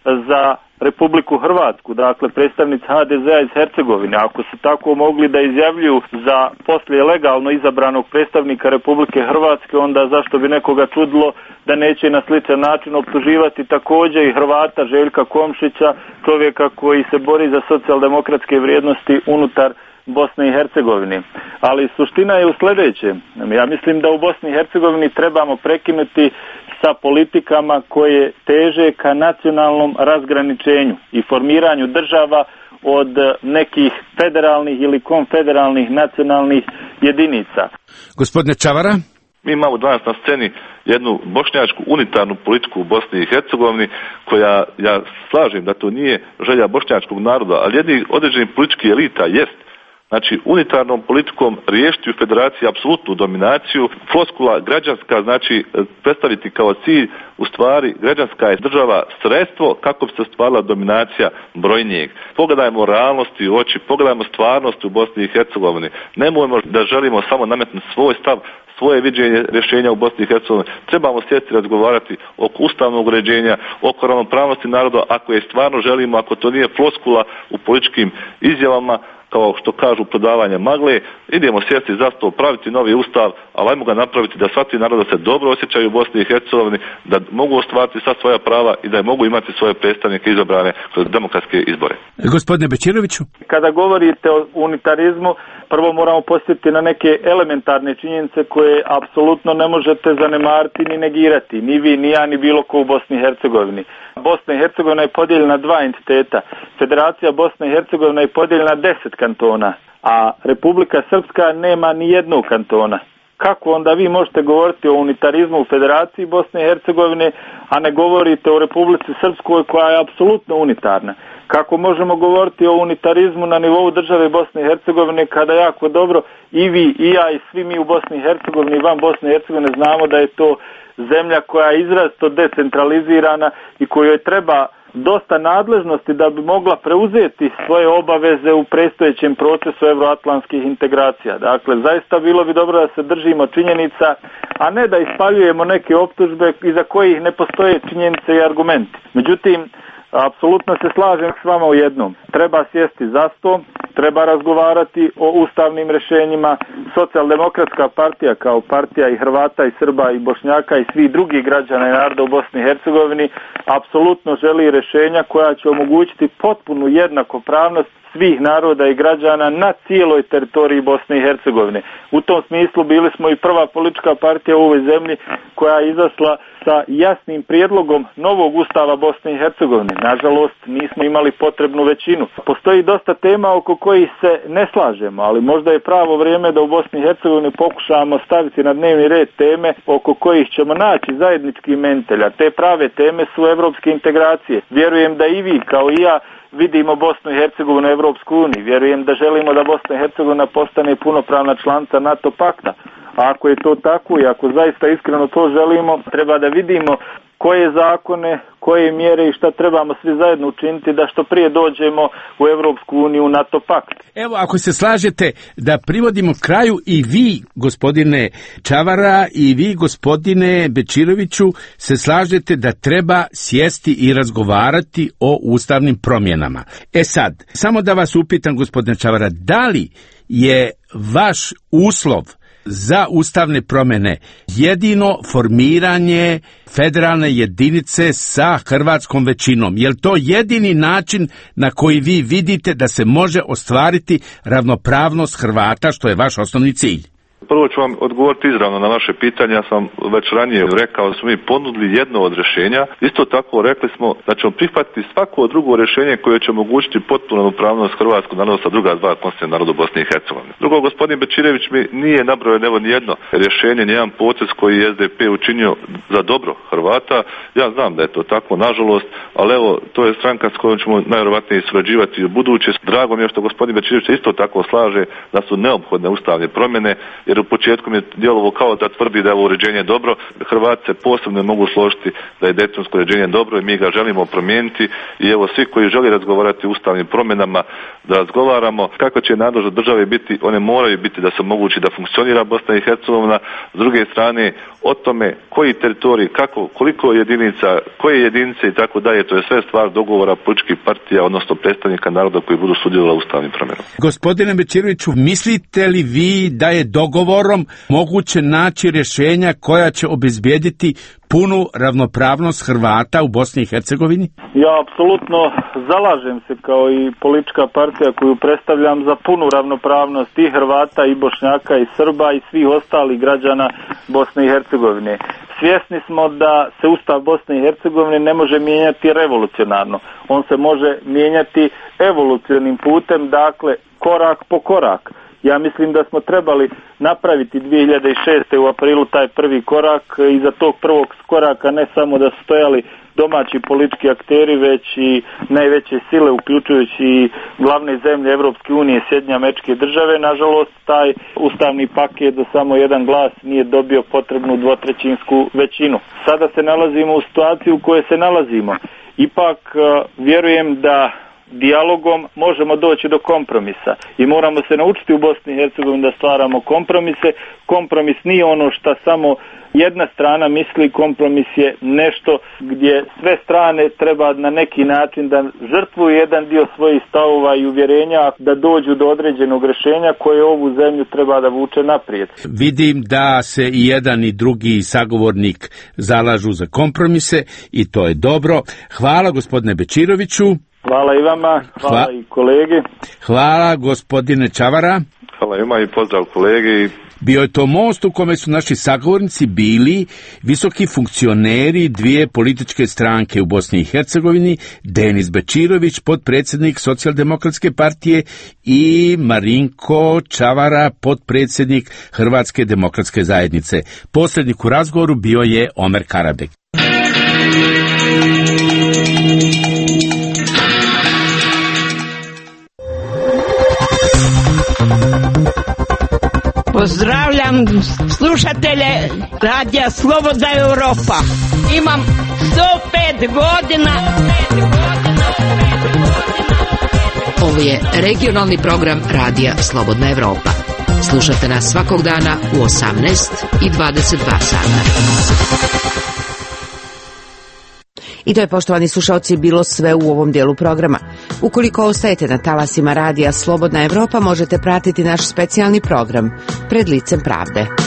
za Republiku Hrvatsku, dakle predstavnici H D Z-a iz Hercegovine. Ako su tako mogli da izjavljuju za poslije legalno izabranog predstavnika Republike Hrvatske, onda zašto bi nekoga čudilo da neće na sličan način optuživati također i Hrvata Željka Komšića, čovjeka koji se bori za socijaldemokratske vrijednosti unutar Bosne i Hercegovine. Ali suština je u sljedećem. Ja mislim da u Bosni i Hercegovini trebamo prekinuti sa politikama koje teže ka nacionalnom razgraničenju i formiranju država od nekih federalnih ili konfederalnih nacionalnih jedinica. Gospodine Čavara? Mi imamo danas na sceni jednu bošnjačku unitarnu politiku u Bosni i Hercegovini koja, ja slažem da to nije želja bošnjačkog naroda, ali jedni određeni politički elita jest. Znači, unitarnom politikom riješiti u federaciji apsolutnu dominaciju, floskula građanska, znači predstaviti kao cilj, u stvari građanska je država sredstvo kako bi se ostvarila dominacija brojnijeg. Pogledajmo realnosti u oči, pogledajmo stvarnost u Bosni i Hercegovini. Nemojmo da želimo samo nametnuti svoj stav, svoje viđenje rješenja u Bosni i Hercegovini. Trebamo sjesti razgovarati oko ustavnog uređenja, oko ravnopravnosti naroda, ako je stvarno želimo, ako to nije floskula u političkim izjavama, kao što kažu prodavanje magle, idemo sjesti za stol, praviti novi ustav, ali ajmo ga napraviti da sva ti naroda se dobro osjećaju u Bosni i Hercegovini, da mogu ostvariti sva svoja prava i da mogu imati svoje predstavnike izabrane kroz demokratske izbore. Gospodine Bečiroviću? Kada govorite o unitarizmu, prvo moramo posjetiti na neke elementarne činjenice koje apsolutno ne možete zanemariti ni negirati, ni vi, ni ja, ni bilo ko u Bosni i Hercegovini. Bosna i Hercegovina je podijeljena na dva entiteta. Federacija Bosne i Hercegovina je podijeljena na deset kantona, a Republika Srpska nema ni jednog kantona. Kako onda vi možete govoriti o unitarizmu u Federaciji Bosne i Hercegovine, a ne govorite o Republici Srpskoj koja je apsolutno unitarna? Kako možemo govoriti o unitarizmu na nivou države Bosne i Hercegovine kada jako dobro i vi, i ja, i svi mi u Bosni i Hercegovini i van Bosne i Hercegovine znamo da je to zemlja koja je izrazito decentralizirana i kojoj treba dosta nadležnosti da bi mogla preuzeti svoje obaveze u predstojećem procesu euroatlantskih integracija. Dakle, zaista bilo bi dobro da se držimo činjenica, a ne da ispaljujemo neke optužbe iza kojih ne postoje činjenice i argumenti. Međutim, apsolutno se slažem s vama u jednom. Treba sjesti za stol, treba razgovarati o ustavnim rješenjima. Socijaldemokratska partija kao partija i Hrvata i Srba i Bošnjaka i svih drugih građana i naroda u Bosni i Hercegovini apsolutno želi rješenja koja će omogućiti potpunu jednakopravnost svih naroda i građana na cijeloj teritoriji Bosne i Hercegovine. U tom smislu bili smo i prva politička partija u ovoj zemlji koja je izašla sa jasnim prijedlogom novog ustava Bosne i Hercegovine. Nažalost, nismo imali potrebnu većinu. Postoji dosta tema oko kojih se ne slažemo, ali možda je pravo vrijeme da u Bosni i Hercegovini pokušamo staviti na dnevni red teme oko kojih ćemo naći zajednički imenitelj. Te prave teme su evropske integracije. Vjerujem da i vi kao i ja vidimo Bosnu i Hercegovinu u Evropsku uniju. Vjerujem da želimo da Bosna i Hercegovina postane punopravna članica NATO pakta. A ako je to tako i ako zaista iskreno to želimo, treba da vidimo koje zakone, koje mjere i šta trebamo svi zajedno učiniti da što prije dođemo u Evropsku uniju, NATO pakt. Evo, ako se slažete da privodimo kraju i vi, gospodine Čavara, i vi, gospodine Bečiroviću, se slažete da treba sjesti i razgovarati o ustavnim promjenama. E sad, samo da vas upitam, gospodine Čavara, da li je vaš uslov za ustavne promjene jedino formiranje federalne jedinice sa hrvatskom većinom? Je li to jedini način na koji vi vidite da se može ostvariti ravnopravnost Hrvata, što je vaš osnovni cilj? Prvo ću vam odgovoriti izravno na vaše pitanje. Ja sam već ranije rekao da smo mi ponudili jedno od rješenja. Isto tako rekli smo da ćemo prihvatiti svako drugo rješenje koje će omogućiti potpunu ravnopravnost hrvatskog naroda sa druga dva konstitutivna naroda Bosne i Hercegovine. Drugo, gospodin Bečirević mi nije nabrojao evo nijedno rješenje, nijedan potez koji je S D P učinio za dobro Hrvata. Ja znam da je to tako, nažalost, ali evo, to je stranka s kojom ćemo najvjerojatnije surađivati u buduće. Drago mi je što gospodin Bečirević isto tako slaže da su neophodne ustavne promjene, jer u početku mi je djelovo kao da tvrdi da je ovo uređenje dobro. Hrvati se posebno mogu složiti da je daytonsko uređenje dobro i mi ga želimo promijeniti i evo svi koji žele razgovarati o ustavnim promjenama da razgovaramo kakve će nadležnosti države biti, one moraju biti da se omogući da funkcionira Bosna i Hercegovina. S druge strane, o tome koji teritorij, kako, koliko jedinica, koje jedinice i tako dalje, to je sve stvar dogovora političkih partija, odnosno predstavnika naroda koji budu sudjelovali u ustavnim promjenama. Gospodine Bečiroviću, mislite li vi da je dogovorom moguće naći rješenja koja će obezbijediti punu ravnopravnost Hrvata u Bosni i Hercegovini? Ja apsolutno zalažem se kao i politička partija koju predstavljam za punu ravnopravnost i Hrvata i Bošnjaka i Srba i svih ostalih građana Bosne i Hercegovine. Svjesni smo da se Ustav Bosne i Hercegovine ne može mijenjati revolucionarno. On se može mijenjati evolucionarnim putem, dakle korak po korak. Ja mislim da smo trebali napraviti dvije hiljade šeste. u aprilu taj prvi korak. Iza tog prvog koraka ne samo da su stojali domaći politički akteri, već i najveće sile, uključujući i glavne zemlje Evropske unije, Sjedinjene Američke Države. Nažalost, taj ustavni paket za samo jedan glas nije dobio potrebnu dvotrećinsku većinu. Sada se nalazimo u situaciji u kojoj se nalazimo. Ipak vjerujem da dijalogom možemo doći do kompromisa i moramo se naučiti u Bosni i Hercegovini da stvaramo kompromise. Kompromis nije ono što samo jedna strana misli, kompromis je nešto gdje sve strane treba na neki način da žrtvuju jedan dio svojih stavova i uvjerenja da dođu do određenog rješenja koje ovu zemlju treba da vuče naprijed. Vidim da se i jedan i drugi sagovornik zalažu za kompromise i to je dobro. Hvala gospodine Bečiroviću. Hvala i vama, hvala Hva... i kolege. Hvala gospodine Čavara. Hvala i vama i pozdrav kolegi. Bio je to most u kome su naši sagovornici bili visoki funkcioneri dvije političke stranke u Bosni i Hercegovini, Denis Bečirović, potpredsjednik Socijaldemokratske partije, i Marinko Čavara, potpredsjednik Hrvatske demokratske zajednice. Posrednik u razgovoru bio je Omer Karabek. Pozdravljam slušatelje radija Slobodna Europa. Imam sto pet godina. Ovo je regionalni program radija Slobodna Europa. Slušate nas svakog dana u osamnaest i dvadeset dva sata. I to je, poštovani slušalci, bilo sve u ovom dijelu programa. Ukoliko ostajete na talasima radija Slobodna Europa, možete pratiti naš specijalni program Pred licem pravde.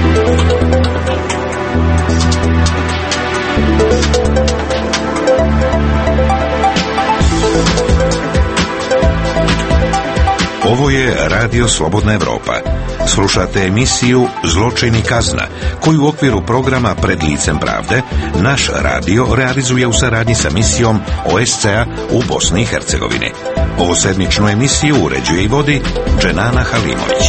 Ovo je Radio Slobodna Evropa. Slušate emisiju Zločin i kazna, koju u okviru programa Pred licem pravde naš radio realizuje u saradnji sa misijom O S C-a u Bosni i Hercegovini. Ovu sedmičnu emisiju uređuje i vodi Dženana Halimović.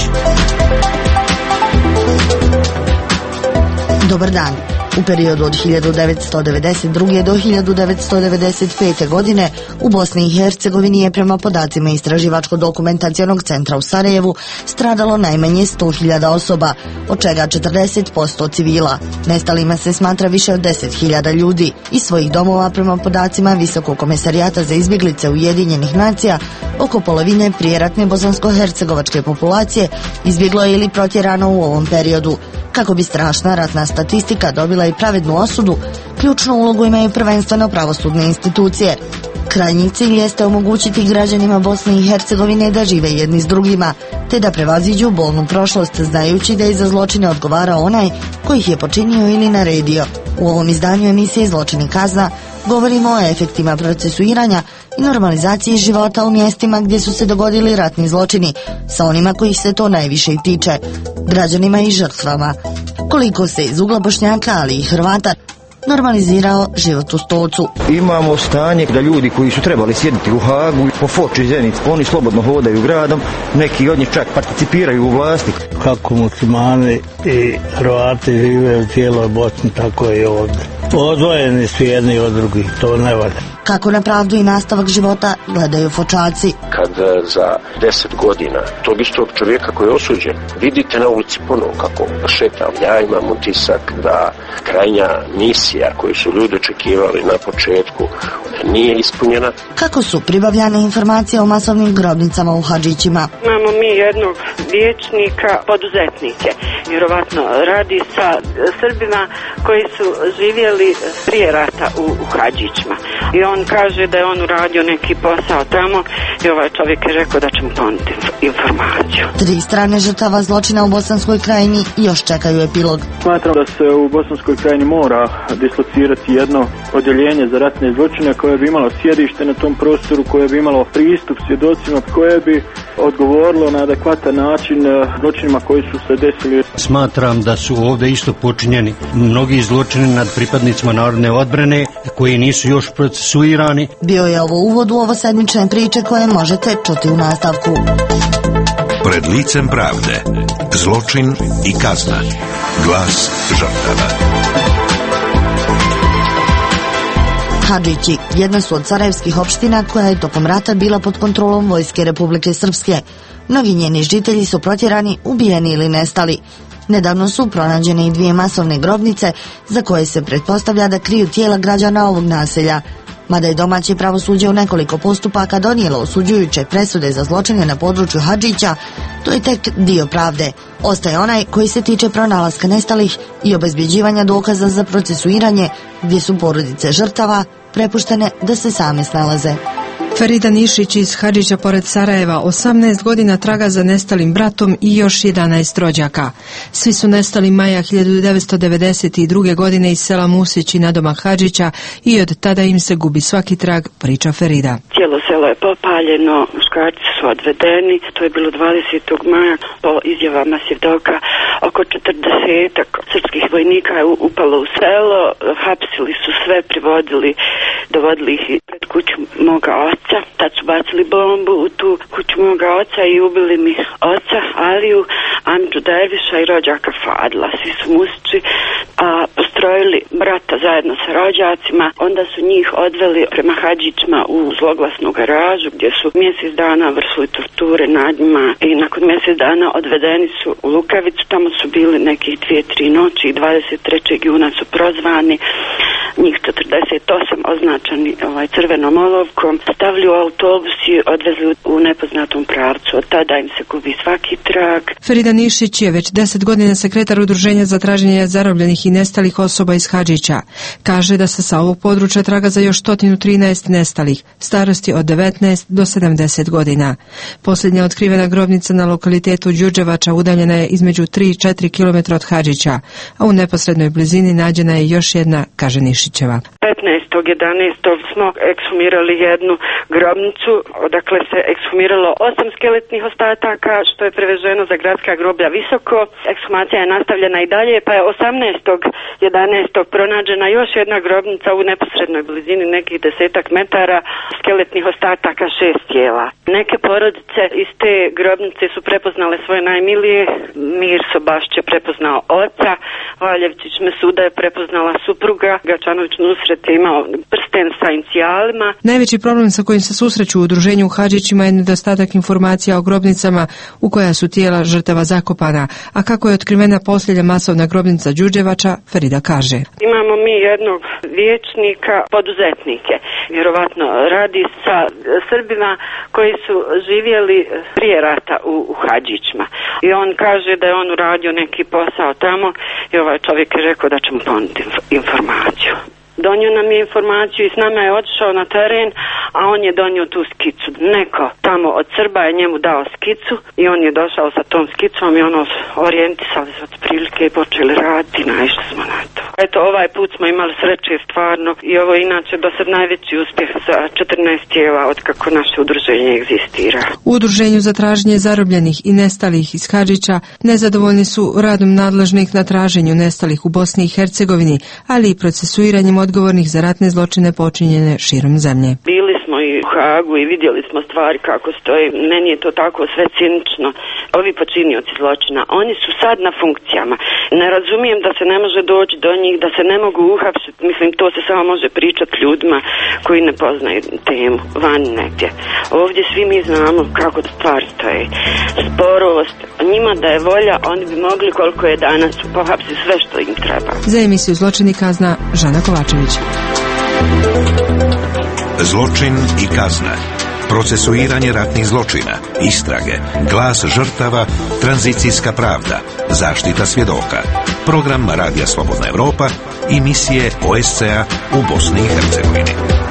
Dobar dan. U periodu od hiljadu devetsto devedeset druge. do hiljadu devetsto devedeset pete. godine u Bosni i Hercegovini je prema podacima Istraživačko-dokumentacionog centra u Sarajevu stradalo najmanje sto hiljada osoba, od čega četrdeset posto civila. Nestalima se smatra više od deset hiljada ljudi. Iz svojih domova prema podacima Visokog komesarijata za izbjeglice Ujedinjenih nacija, oko polovine prijeratne bosansko-hercegovačke populacije izbjeglo je ili protjerano u ovom periodu. Kako bi strašna ratna statistika dobila i pravednu osudu, ključnu ulogu imaju prvenstveno pravosudne institucije. Krajnji cilj jeste omogućiti građanima Bosne i Hercegovine da žive jedni s drugima, te da prevaziđu bolnu prošlost, znajući da je za zločine odgovara onaj koji ih je počinio ili naredio. U ovom izdanju emisije Zločin i kazna govorimo o efektima procesuiranja i normalizaciji života u mjestima gdje su se dogodili ratni zločini, sa onima kojih se to najviše i tiče, građanima i žrtvama. Koliko se iz ugla Bošnjaka, ali i Hrvata, normalizirao život u Stocu. Imamo stanje da ljudi koji su trebali sjediti u Hagu, po Foči i Zenici, oni slobodno hodaju gradom, neki od njih čak participiraju u vlasti. Kako muslimani i Hrvati žive u cijeloj Bosni, tako i ovdje. Odvojeni su jedni od drugih, to ne valja. Kako na pravdu i nastavak života gledaju Fočaci. Kad za deset godina tog istog čovjeka koji je osuđen vidite na ulici ponovo kako šetam, ja imam utisak da krajnja misija koju su ljudi očekivali na početku nije ispunjena. Kako su pribavljane informacije o masovnim grobnicama u Hadžićima? Imamo mi jednog vijećnika, poduzetnike, vjerovatno radi sa Srbima koji su živjeli prije rata u, u Hadžićima. I on kaže da je on uradio neki posao tamo i ovaj čovjek je rekao da će mu ponuditi informaciju. Tri strane žrtava zločina u Bosanskoj krajini još čekaju epilog. Smatram da se u Bosanskoj krajini mora dislocirati jedno odjeljenje za ratne zločine koje bi imalo sjedište na tom prostoru, koje bi imalo pristup svjedocima, koje bi odgovorilo na adekvatan način zločinima koji su se desili. Smatram da su ovdje isto počinjeni mnogi zločini nad pripadnicima narodne odbrane koji nisu još procesuirani. Bio je ovo uvod u ovo sedmične priče koje možete čuti u nastavku. Pred licem pravde. Zločin i kazna. Glas žrtava. Hadžići jedna su od sarajevskih opština koja je tokom rata bila pod kontrolom Vojske Republike Srpske. Mnogi njeni žitelji su protjerani, ubijeni ili nestali. Nedavno su pronađene i dvije masovne grobnice za koje se pretpostavlja da kriju tijela građana ovog naselja. Mada je domaće pravosuđe u nekoliko postupaka donijelo osuđujuće presude za zločine na području Hadžića, to je tek dio pravde. Ostaje onaj koji se tiče pronalaska nestalih i obezbjeđivanja dokaza za procesuiranje, gdje su porodice žrtava prepuštene da se same snalaze. Ferida Nišić iz Hadžića pored Sarajeva osamnaest godina traga za nestalim bratom i još jedanaest rođaka. Svi su nestali maja hiljadu devetsto devedeset druge. godine iz sela Musić i nadomak Hadžića i od tada im se gubi svaki trag, priča Ferida. Cijelo selo je popaljeno, muškarci su odvedeni, to je bilo dvadesetog maja, po izjavama svjedoka oko četrdesetak srpskih vojnika je upalo u selo, hapsili su sve, privodili, dovodili ih pred kuću moga oca. Tad su bacili bombu u tu kuću moga oca i ubili mi oca Aliju, Amidžu Derviša i rođaka Fadla. Svi su Musići a, postrojili brata zajedno sa rođacima. Onda su njih odveli prema Hadžićima u zloglasnu garažu gdje su mjesec dana vršili torture nad njima i nakon mjesec dana odvedeni su u Lukavicu. Tamo su bili nekih dvije, tri noći i dvadeset trećeg juna su prozvani njih četrdeset osam označeni ovaj, crvenom olovkom, stavili u autobus i odvezli u nepoznatom pravcu. Od tada im se gubi svaki trag. Ferida Nišić je već deset godina sekretar Udruženja za traženje zarobljenih i nestalih osoba iz Hadžića. Kaže da se sa ovog područja traga za još sto trinaest nestalih, starosti od devetnaest do sedamdeset godina. Posljednja otkrivena grobnica na lokalitetu Đurđevača udaljena je između tri i četiri kilometra od Hadžića, a u neposrednoj blizini nađena je još jedna, kaže Nišićeva. petnaestog jedanaestog smo ekshumirali jednu grobnicu, odakle se ekshumiralo osam skeletnih ostataka, što je preveženo za gradska groblja visoko. Ekshumacija je nastavljena i dalje, pa je osamnaestog jedanaestog pronađena još jedna grobnica u neposrednoj blizini nekih desetak metara, skeletnih ostataka šest tijela. Neke porodice iz te grobnice su prepoznale svoje najmilije. Mirso Bašć je prepoznao oca, Valjevčić Mesuda je prepoznala supruga, Gačanović Nusret je imao prsten sa inicijalima. Najveći problem sa kojim se susreću u udruženju u Hadžićima je nedostatak informacija o grobnicama u koja su tijela žrtava zakopana, a kako je otkrivena posljednja masovna grobnica Đurđevača, Ferida kaže. Imamo mi jednog vijećnika, poduzetnike, vjerovatno radi sa Srbima koji su živjeli prije rata u, u Hadžićima. I on kaže da je on uradio neki posao tamo i ovaj čovjek je rekao da će mu ponuditi informaciju. Donio nam je informaciju i s nama je otišao na teren, a on je donio tu skicu. Neko tamo od Srba je njemu dao skicu i on je došao sa tom skicom i ono orijentisali se od prilike i počeli raditi i naišli smo na to. Eto, ovaj put smo imali sreće stvarno i ovo je inače do sad najveći uspjeh za četrnaest tijela od kako naše udruženje egzistira. U udruženju za traženje zarobljenih i nestalih iz Hadžića nezadovoljni su radom nadležnih na traženju nestalih u Bosni i Hercegovini, ali i procesuiranjem odgovornih za ratne zločine počinjene širom zemlje. Bili smo i u Hagu i vidjeli smo stvari kako stoji. Meni je to tako sve cinično. Ovi počinioci zločina, oni su sad na funkcijama. Ne razumijem da se ne može doći do njih, da se ne mogu uhapsiti. Mislim, to se samo može pričati ljudima koji ne poznaju temu, van negdje. Ovdje svi mi znamo kako stvari stoje. Sporost, njima da je volja, oni bi mogli koliko je danas pohapsiti sve što im treba. Za emisiju Zločin i kazna, Žana Kovačević. Zločin i kazna. Procesuiranje ratnih zločina, istrage, glas žrtava, tranzicijska pravda, zaštita svjedoka. Program Radija Slobodna Evropa i misije O S C A u Bosni i Hercegovini.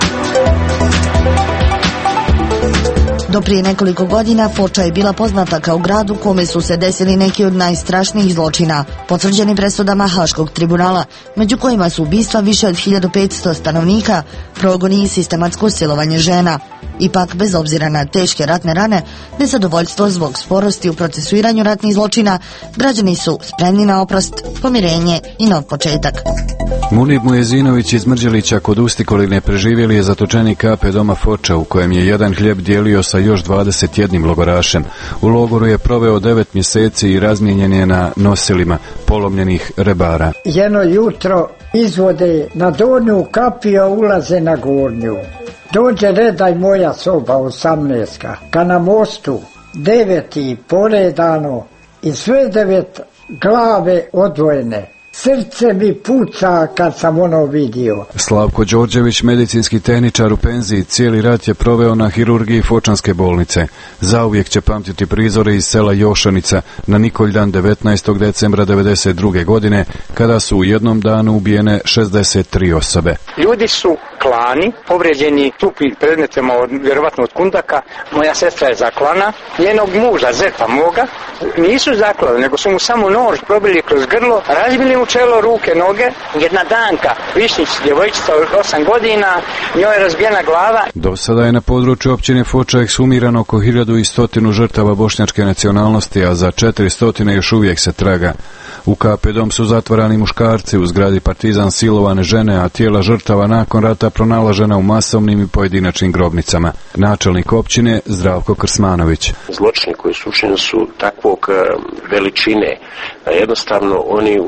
Do prije nekoliko godina Foča je bila poznata kao grad u kome su se desili neki od najstrašnijih zločina, potvrđeni presudama Haškog tribunala, među kojima su ubistva više od hiljadu petsto stanovnika, progoni i sistematsko silovanje žena. Ipak, bez obzira na teške ratne rane, nezadovoljstvo zbog sporosti u procesuiranju ratnih zločina, građani su spremni na oprost, pomirenje i nov početak. Munib Mujezinović iz Mrđelića kod Ustikoline preživjeli je zatočenik K P doma Foča, u kojem je jedan hljeb dijelio sa još dvadeset jednim logorašem. U logoru je proveo devet mjeseci i razmijenjen je na nosilima polomljenih rebara. Jedno jutro izvode na donju kapiju, ulaze na gornju. Dođe redaj moja soba osamnaestka, ka na mostu deveti poredano i sve devet glave odvojene. Srce mi puca kad sam ono vidio. Slavko Đorđević, medicinski tehničar u penziji, cijeli rat je proveo na hirurgiji Fočanske bolnice. Zauvijek će pamtiti prizore iz sela Jošanica na Nikoljdan devetnaestog decembra devedeset druge godine, kada su u jednom danu ubijene šezdeset tri osobe. Ljudi su klani, povrijeđeni tupim predmetima, od, vjerovatno od kundaka. Moja sestra je zaklana, njenog muža, zepa moga, nisu zaklali, nego su mu samo nož probili kroz grlo, razbili mu čelo, ruke, noge. Jedna Danka Višnić, djevojčica od osam godina, njoj je razbijena glava. Do sada je na području općine Foča ekshumirano oko hiljadu i stotinu žrtava bošnjačke nacionalnosti, a za četiri stotine još uvijek se traga. U K P dom su zatvarani muškarci, u zgradi Partizan silovane žene, a tijela žrtava nakon rata pronalažena u masovnim i pojedinačnim grobnicama. Načelnik općine Zdravko Krsmanović. Zločini koji su učinjeni su takvog veličine da jednostavno oni udaraju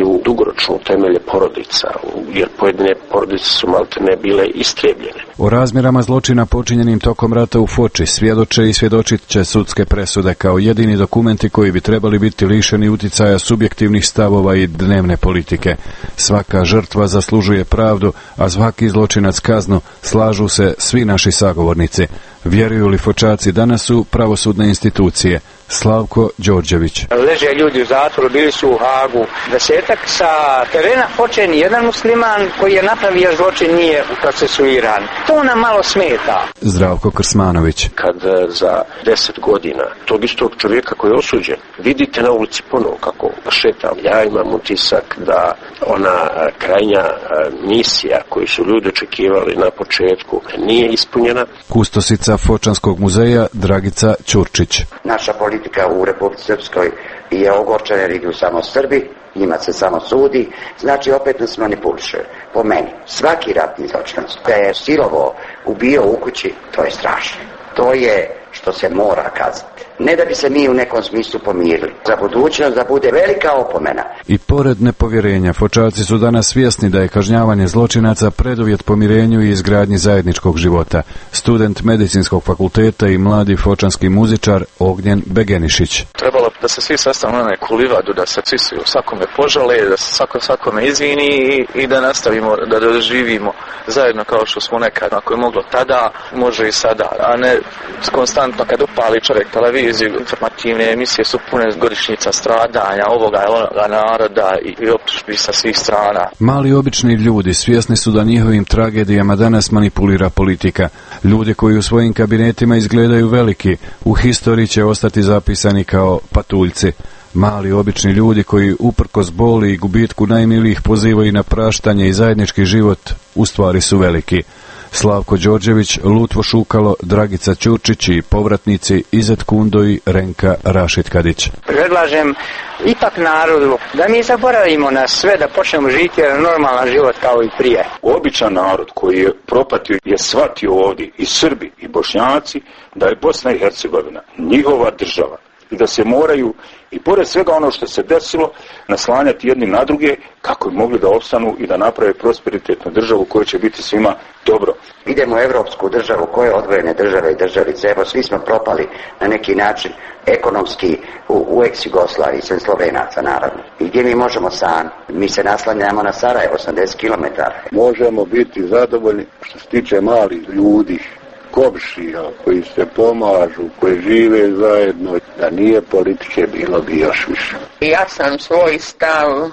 stvaraju dugoročno temelje porodica, jer pojedine porodice su maltene bile istrijebljene. O razmjerama zločina počinjenim tokom rata u Foči svjedoče i svjedočit će sudske presude kao jedini dokumenti koji bi trebali biti lišeni uticaja subjektivnih stavova i dnevne politike. Svaka žrtva zaslužuje pravdu, a svaki zločinac kaznu, slažu se svi naši sagovornici. Vjeruju li Fočaci danas u pravosudne institucije? Slavko Đorđević. Leže ljudi u zatvoru, bili su u Hagu. Desetak sa terena Foče ni jedan musliman koji je napravio zločin nije procesuiran. To nam malo smeta. Zdravko Krsmanović. Kad za deset godina tog istog čovjeka koji je osuđen vidite na ulici ponovo kako šeta, ja imam utisak da ona krajnja misija koju su ljudi očekivali na početku nije ispunjena. Kustosica Fočanskog muzeja Dragica Ćurčić. Naša politika u Republici Srpskoj je ogorčena jer idu samo Srbi, njima se samo sudi, znači opet nas manipuliše. Po meni, svaki ratni zločinac da je silovo ubio u kući, to je strašno. To je što se mora kazati. Ne da bi se mi u nekom smislu pomirili. Za budućnost da bude velika opomena. I pored nepovjerenja, Fočaci su danas svjesni da je kažnjavanje zločinaca preduvjet pomirenju i izgradnji zajedničkog života. Student medicinskog fakulteta i mladi fočanski muzičar Ognjen Begenišić. Trebalo da se svi sastavimo na neku livadu, da se svi svakome požale, da se svako svakome izvini i, i da nastavimo, da doživimo zajedno kao što smo nekad. Ako je moglo tada, može i sada, a ne konstantno kad upali čovjek televiziju, informativne emisije su pune godišnjica stradanja ovoga i onoga naroda i, i optužbi sa svih strana. Mali obični ljudi svjesni su da njihovim tragedijama danas manipulira politika. Ljudi koji u svojim kabinetima izgledaju veliki, u historiji će ostati zapisani kao patuljci. Mali obični ljudi koji uprkos boli i gubitku najmilijih pozivaju na praštanje i zajednički život, u stvari su veliki. Slavko Đorđević, Lutvo Šukalo, Dragica Ćurčić i povratnici Izet Kundo i Renka Rašitkadić. Predlažem ipak narodu da mi zaboravimo na sve, da počnemo živjeti jedan normalan život kao i prije. Običan narod koji je propatio je shvatio ovdje i Srbi i Bošnjaci da je Bosna i Hercegovina njihova država i da se moraju i pored svega ono što se desilo naslanjati jedni na druge kako bi mogli da opstanu i da naprave prosperitetnu državu koja će biti svima dobro. Idemo u evropsku državu koje odvojene države i državice. Evo svi smo propali na neki način ekonomski u, u ex-Jugoslaviji, sem Slovenaca naravno. I gdje mi možemo sami? Mi se naslanjamo na Sarajevo, osamdeset kilometara. Možemo biti zadovoljni što se tiče malih ljudi, komšija koji se pomažu, koji žive zajedno, da nije politike bilo bi još više. Ja sam svoj stav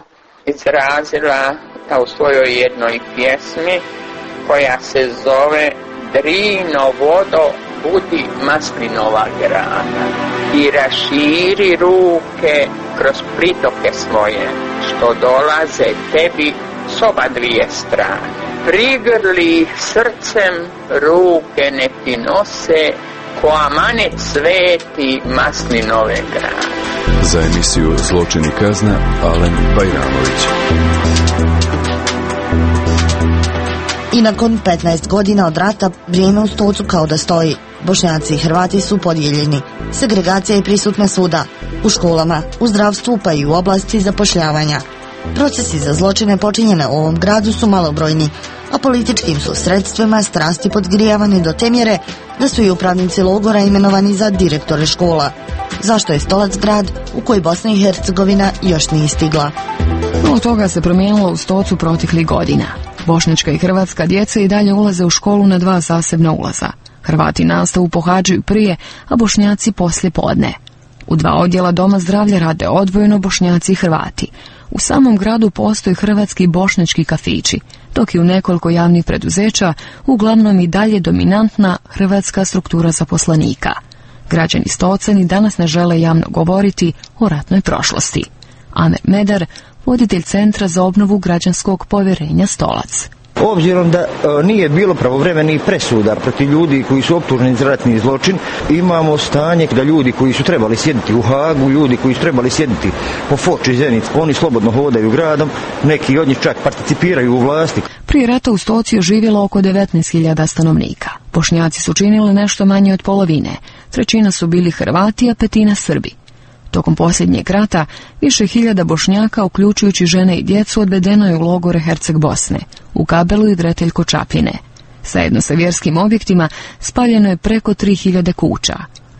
izrazila u svojoj jednoj pjesmi koja se zove Drino vodo budi maslinova grana i raširi ruke kroz pritoke svoje što dolaze tebi s oba dvije strane. Prigrli ih srcem, ruke ne ti nose, ko amanet sveti maslinove grane. Za emisiju Zločin i kazna, Alen Bajramović. I nakon petnaest godina od rata vrijeme u Stocu kao da stoji. Bošnjaci i Hrvati su podijeljeni. Segregacija je prisutna svuda, u školama, u zdravstvu pa i u oblasti zapošljavanja. Procesi za zločine počinjene u ovom gradu su malobrojni, a političkim su sredstvima strasti podgrijavani do te mjere da su i upravnici logora imenovani za direktore škola. Zašto je Stolac grad u koji Bosna i Hercegovina još nije stigla? Mnogo toga se promijenilo u Stocu proteklih godina. Bošnjačka i hrvatska djeca i dalje ulaze u školu na dva zasebna ulaza. Hrvati nastavu pohađaju prije, a Bošnjaci poslije podne. U dva odjela doma zdravlja rade odvojeno Bošnjaci i Hrvati. U samom gradu postoji hrvatski i bošnjački kafići, dok je u nekoliko javnih preduzeća uglavnom i dalje dominantna hrvatska struktura zaposlenika. Građani Stoca ni danas ne žele javno govoriti o ratnoj prošlosti. Amer Medar, voditelj Centra za obnovu građanskog povjerenja Stolac. Obzirom da e, nije bilo pravovremenih presuda protiv ljudi koji su optuženi za ratni zločin, imamo stanje da ljudi koji su trebali sjediti u Hagu, ljudi koji su trebali sjediti po Foči, Zenici, oni slobodno hodaju gradom, neki od njih čak participiraju u vlasti. Prije rata u Stoci je živjelo oko devetnaest hiljada stanovnika. Bošnjaci su činili nešto manje od polovine, trećina su bili Hrvati, a petina Srbi. Tokom posljednjeg rata više hiljada Bošnjaka, uključujući žene i djecu, odvedeno je u logore Herceg Bosne, u Kabelu i Dreteljko Čapljine. Zajedno sa vjerskim objektima spaljeno je preko tri hiljade kuća.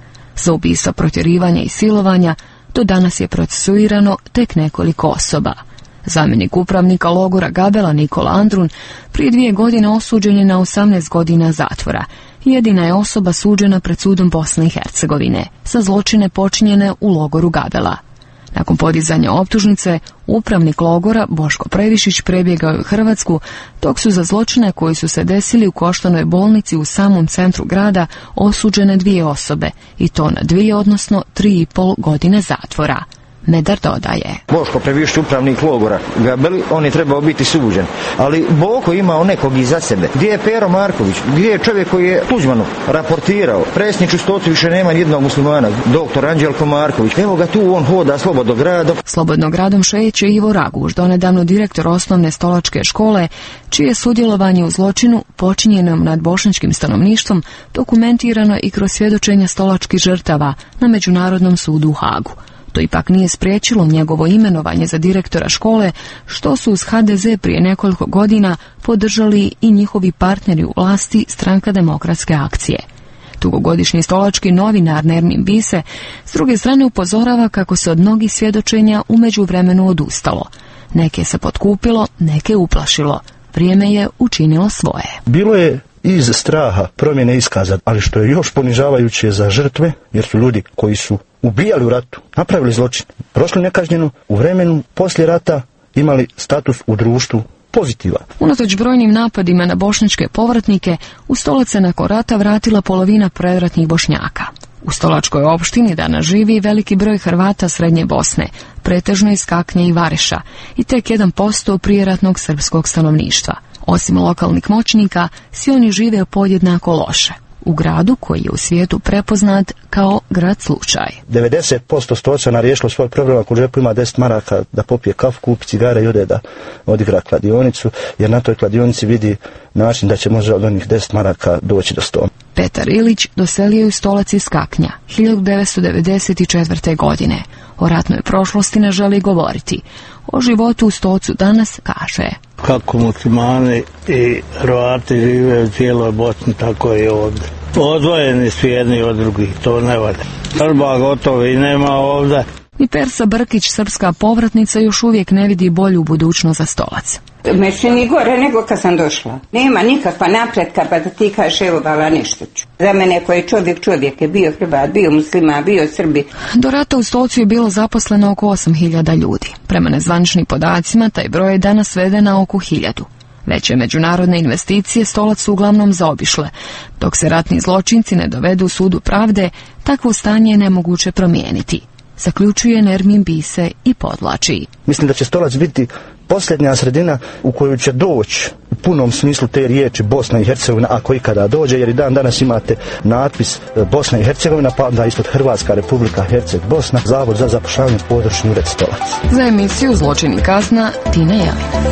Za ubistva, protjerivanja i silovanja do danas je procesuirano tek nekoliko osoba. Zamjenik upravnika logora Gabela Nikola Andrun prije dvije godine osuđen je na osamnaest godina zatvora. Jedina je osoba suđena pred sudom Bosne i Hercegovine za zločine počinjene u logoru Gabela. Nakon podizanja optužnice, upravnik logora Boško Previšić prebjegao je u Hrvatsku, dok su za zločine koji su se desili u Koštanoj bolnici u samom centru grada osuđene dvije osobe, i to na dvije, odnosno tri i pol godine zatvora. Medar dodaje: Boško Previšić, upravnik logora Gabeli, on je trebao biti suđen, ali Boko imao nekog iza sebe. Gdje je Pero Marković? Gdje je čovjek koji je Tuđmanu raportirao? Predsjednič u Stocu više nema jednog muslimana, doktor Anđelko Marković. Evo ga tu, on hoda slobodno gradom. Slobodno gradom šeće Ivo Raguž, donedavno direktor osnovne stolačke škole, čije sudjelovanje u zločinu počinjenom nad bošnjačkim stanovništvom dokumentirano i kroz svjedočenja stolačkih žrtava na Međunarodnom sudu u Hagu. To ipak nije spriječilo njegovo imenovanje za direktora škole, što su uz H D Z prije nekoliko godina podržali i njihovi partneri u vlasti Stranka demokratske akcije. Dugogodišnji stolački novinar Nermin Bise s druge strane upozorava kako se od mnogih svjedočenja u međuvremenu odustalo. Neke se potkupilo, neke uplašilo. Vrijeme je učinilo svoje. Bilo je iz straha promjene iskaza, ali što je još ponižavajuće za žrtve, jer su ljudi koji su ubijali u ratu, napravili zločin, prošli nekažnjeno, u vremenu poslije rata imali status u društvu pozitivan. Unatoč brojnim napadima na bošnjačke povratnike, u Stolac se nakon rata vratila polovina predratnih Bošnjaka. U Stolačkoj opštini danas živi veliki broj Hrvata Srednje Bosne, pretežno iz Kaknja i Vareša, i tek jedan posto prijeratnog srpskog stanovništva. Osim lokalnih moćnika, svi oni žive podjednako loše, u gradu koji je u svijetu prepoznat kao grad slučaj. devedeset posto Stolčana riješilo svoj problem, ako u džepu ima deset maraka da popije kafu, kupi cigare i ode da odigra kladionicu, jer na toj kladionici vidi način da će možda od onih deset maraka doći do sto. Petar Ilić doselio je u Stolac iz Kaknja hiljadu devetsto devedeset četvrte. godine. O ratnoj prošlosti ne želi govoriti. O životu u Stocu danas kaže: Kako muslimani i Hrvati žive u cijeloj Bosni, tako i ovdje. Odvojeni su jedni od drugih, to ne valja. Srba gotovo i nema ovdje. Ni Persa Brkić, srpska povratnica, još uvijek ne vidi bolju budućnost za Stolac. Meni gore nego kad sam došla. Nema nikakva napretka pa da ti kažeš evo vala nešto ću. Za mene koji je čovjek, čovjek je bio Hrvat, bio muslima, bio Srbi. Do rata u Stolcu je bilo zaposleno oko osam hiljada ljudi. Prema nezvaničnim podacima taj broj je danas sveden na oko hiljadu. Veće međunarodne investicije Stolac su uglavnom zaobišle. Dok se ratni zločinci ne dovedu u sudu pravde, takvo stanje je nemoguće promijeniti. Zaključuje Nermin Bise i podlači: Mislim da će Stolac biti posljednja sredina u koju će doći u punom smislu te riječi Bosna i Hercegovina, ako ikada dođe, jer i dan danas imate natpis Bosna i Hercegovina, pa onda ispod Hrvatska Republika Herceg Bosna, Zavod za zapošljavanje, područni ured Stolac. Za emisiju Zločin i kazna, Tina Jelin.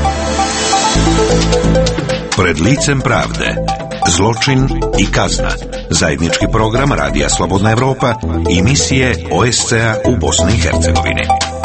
Pred licem pravde. Zločin i kazna. Zajednički program Radija Slobodna Evropa i misije O S C-a u Bosni i Hercegovini.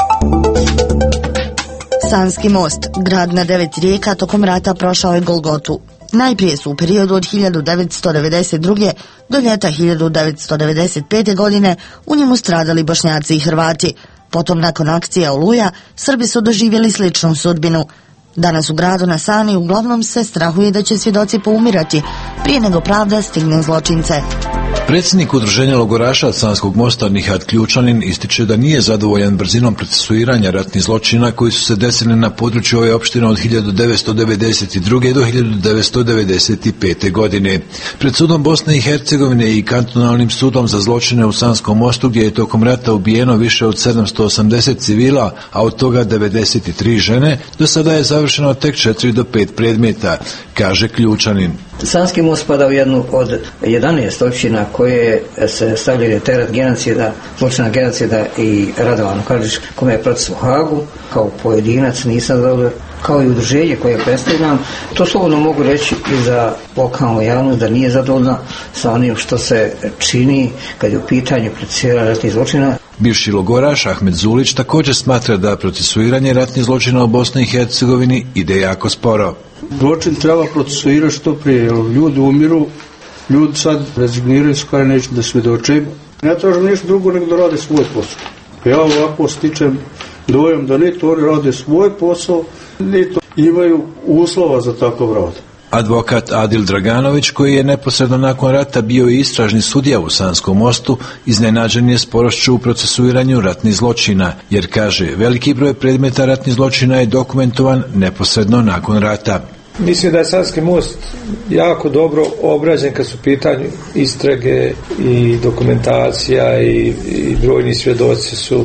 Sanski most, grad na devet rijeka, tokom rata prošao je Golgotu. Najprije su u periodu od hiljadu devetsto devedeset druge. do ljeta hiljadu devetsto devedeset pete. godine u njemu stradali Bošnjaci i Hrvati. Potom, nakon akcije Oluja, Srbi su doživjeli sličnu sudbinu. Danas u gradu na Sani uglavnom se strahuje da će svjedoci poumirati prije nego pravda stigne zločince. Predsjednik udruženja logoraša Sanskog mosta Nihat Ključanin ističe da nije zadovoljan brzinom procesuiranja ratnih zločina koji su se desili na području ove opštine od hiljadu devetsto devedeset druge. do hiljadu devetsto devedeset pete. godine. Pred sudom Bosne i Hercegovine i kantonalnim sudom za zločine u Sanskom mostu, gdje je tokom rata ubijeno više od sedamsto osamdeset civila, a od toga devedeset tri žene, do sada je završeno tek četiri do pet predmeta, kaže Ključanin. Sanski most spada u jednu od jedanaest općina koje se stavljaju teret genocida, zločina genocida i Radovan Karadžić, kome je proces u Hagu. Kao pojedinac nisam zadovoljan, kao i udruženje koje predstavljam. To slobodno mogu reći i za lokalnu javnost da nije zadovoljna sa onim što se čini kad je u pitanju procesuiranja ratnih zločina. Bivši logoraš Ahmed Zulić također smatra da procesuiranje ratnih zločina u Bosni i Hercegovini ide jako sporo. Zločin treba procesuirati što prije, ljudi umiru, ljudi sad rezigniraju su kada neće da svjedoče. Ne tražim ništa drugo nego da rade svoj posao. Ja ovako stičem dojam da niti oni rade svoj posao, niti imaju uslova za takav rad. Advokat Adil Draganović, koji je neposredno nakon rata bio i istražni sudija u Sanskom Mostu, iznenađen je sporošću u procesuiranju ratnih zločina, jer kaže veliki broj predmeta ratnih zločina je dokumentovan neposredno nakon rata. Mislim da je Sanski Most jako dobro obrađen kad su pitanju istrage i dokumentacija i, i brojni svjedoci su,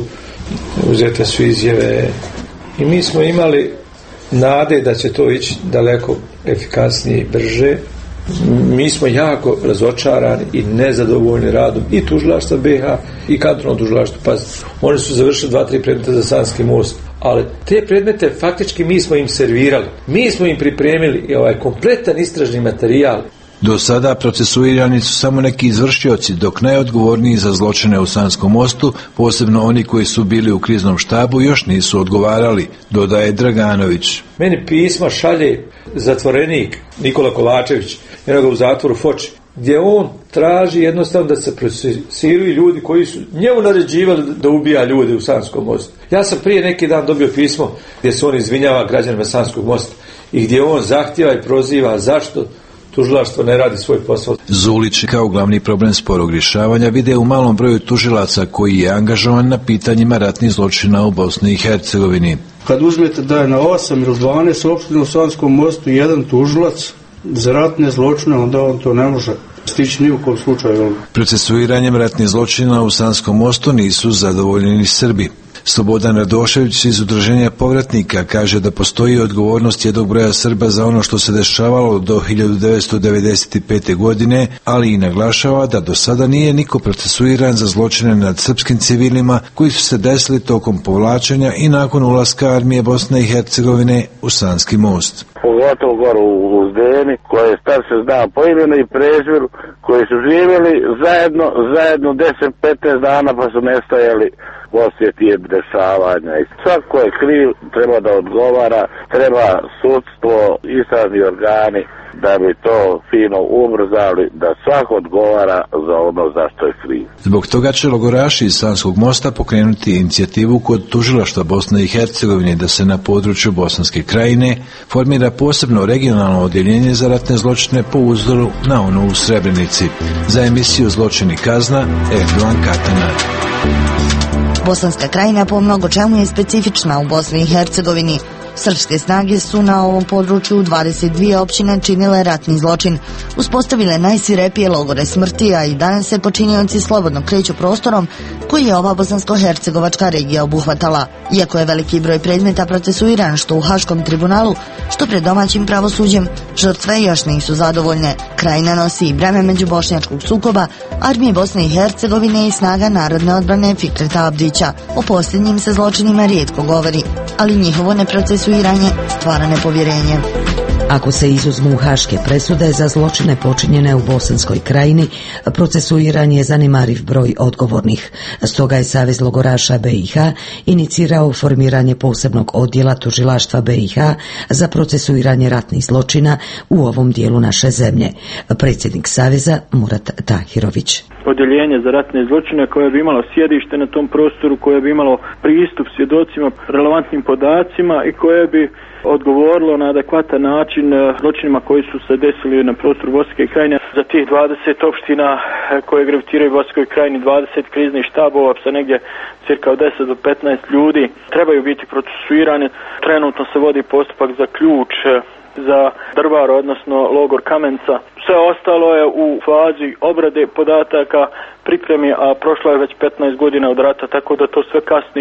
uzete su izjave i mi smo imali nade da će to ići daleko efikasnije i brže. Mi smo jako razočarani i nezadovoljni radom i tužilaštva B iH i kantonalnog tužilaštva. Pa oni su završili dva, tri predmeta za Sanski Most, ali te predmete faktički mi smo im servirali. Mi smo im pripremili i ovaj kompletan istražni materijal. Do sada procesuirani su samo neki izvršioci, dok najodgovorniji za zločine u Sanskom Mostu, posebno oni koji su bili u kriznom štabu, još nisu odgovarali, dodaje Draganović. Meni pisma šalje zatvorenik Nikola Kovačević, jednoga u zatvoru Foči, gdje on traži jednostavno da se procesuiraju ljudi koji su njemu naređivali da ubija ljude u Sanskom Mostu. Ja sam prije neki dan dobio pismo gdje se on izvinjava građanima Sanskog Mosta i gdje on zahtjeva i proziva zašto tužilaštvo ne radi svoj posao. Zulić kao glavni problem sporog rješavanja vide u malom broju tužilaca koji je angažovan na pitanjima ratnih zločina u Bosni i Hercegovini. Kad uzmete da je na osam ili dvanaest opština u Sanskom Mostu jedan tužilac za ratne zločine, onda on to ne može stići ni u kom slučaju. Procesuiranjem ratnih zločina u Sanskom Mostu nisu zadovoljni ni Srbi. Slobodan Radošević iz Udruženja povratnika kaže da postoji odgovornost jednog broja Srba za ono što se dešavalo do hiljadu devetsto devedeset pete. godine, ali i naglašava da do sada nije niko procesuiran za zločine nad srpskim civilima koji su se desili tokom povlačenja i nakon ulaska armije Bosne i Hercegovine u Sanski Most. Pogotovo gore u Zdeni, koje star se zna po imenu i prezviru, koji su živjeli zajedno, zajedno deset petnaest dana pa su nestajali poslije tije dešavanja. I svako je kriv, treba da odgovara, treba sudstvo, istražni organi da bi to fino ubrzali, da svako odgovara za ono zašto je kriv. Zbog toga će logoraši iz Sanskog Mosta pokrenuti inicijativu kod tužilaštva Bosne i Hercegovine da se na području Bosanske krajine formira posebno regionalno odjeljenje za ratne zločine po uzoru na ono u Srebrenici. Za emisiju Zločin i kazna, Erdogan Katana. Bosanska krajina po mnogo čemu je specifična u Bosni i Hercegovini. Srpske snage su na ovom području u dvadeset dvije općine činile ratni zločin, uspostavile najsvirepije logore smrti, a i danas se počinioci slobodno kreću prostorom koji je ova bosansko-hercegovačka regija obuhvatala. Iako je veliki broj predmeta procesuiran što u Haškom tribunalu, što pred domaćim pravosuđem, žrtve još nisu zadovoljne. Krajina nosi i breme međubošnjačkog sukoba, armije Bosne i Hercegovine i snaga narodne odbrane Fikreta Abdića. O posljednjim se zločinima rijetko govori, ali njihovo neprocesuiranje stvara nepovjerenje. Ako se izuzmu haške presude za zločine počinjene u Bosanskoj krajini, procesuiran je zanemariv broj odgovornih. Stoga je Savez logoraša B iH inicirao formiranje posebnog odjela tužilaštva B iH za procesuiranje ratnih zločina u ovom dijelu naše zemlje. Predsjednik Saveza Murat Tahirović. Odjeljenje za ratne zločine koje bi imalo sjedište na tom prostoru, koje bi imalo pristup svjedocima, relevantnim podacima i koje bi odgovorilo na adekvatan način zločinima koji su se desili na prostoru Bosanske krajine. Za tih dvadeset opština koje gravitiraju u Bosanskoj krajini, dvadeset kriznih štabova sa negdje cirka od deset do petnaest ljudi trebaju biti procesuirane. Trenutno se vodi postupak za ključ za Drvar, odnosno logor Kamenca. Sve ostalo je u fazi obrade podataka, pripremi, a prošlo je već petnaest godina od rata, tako da to sve kasni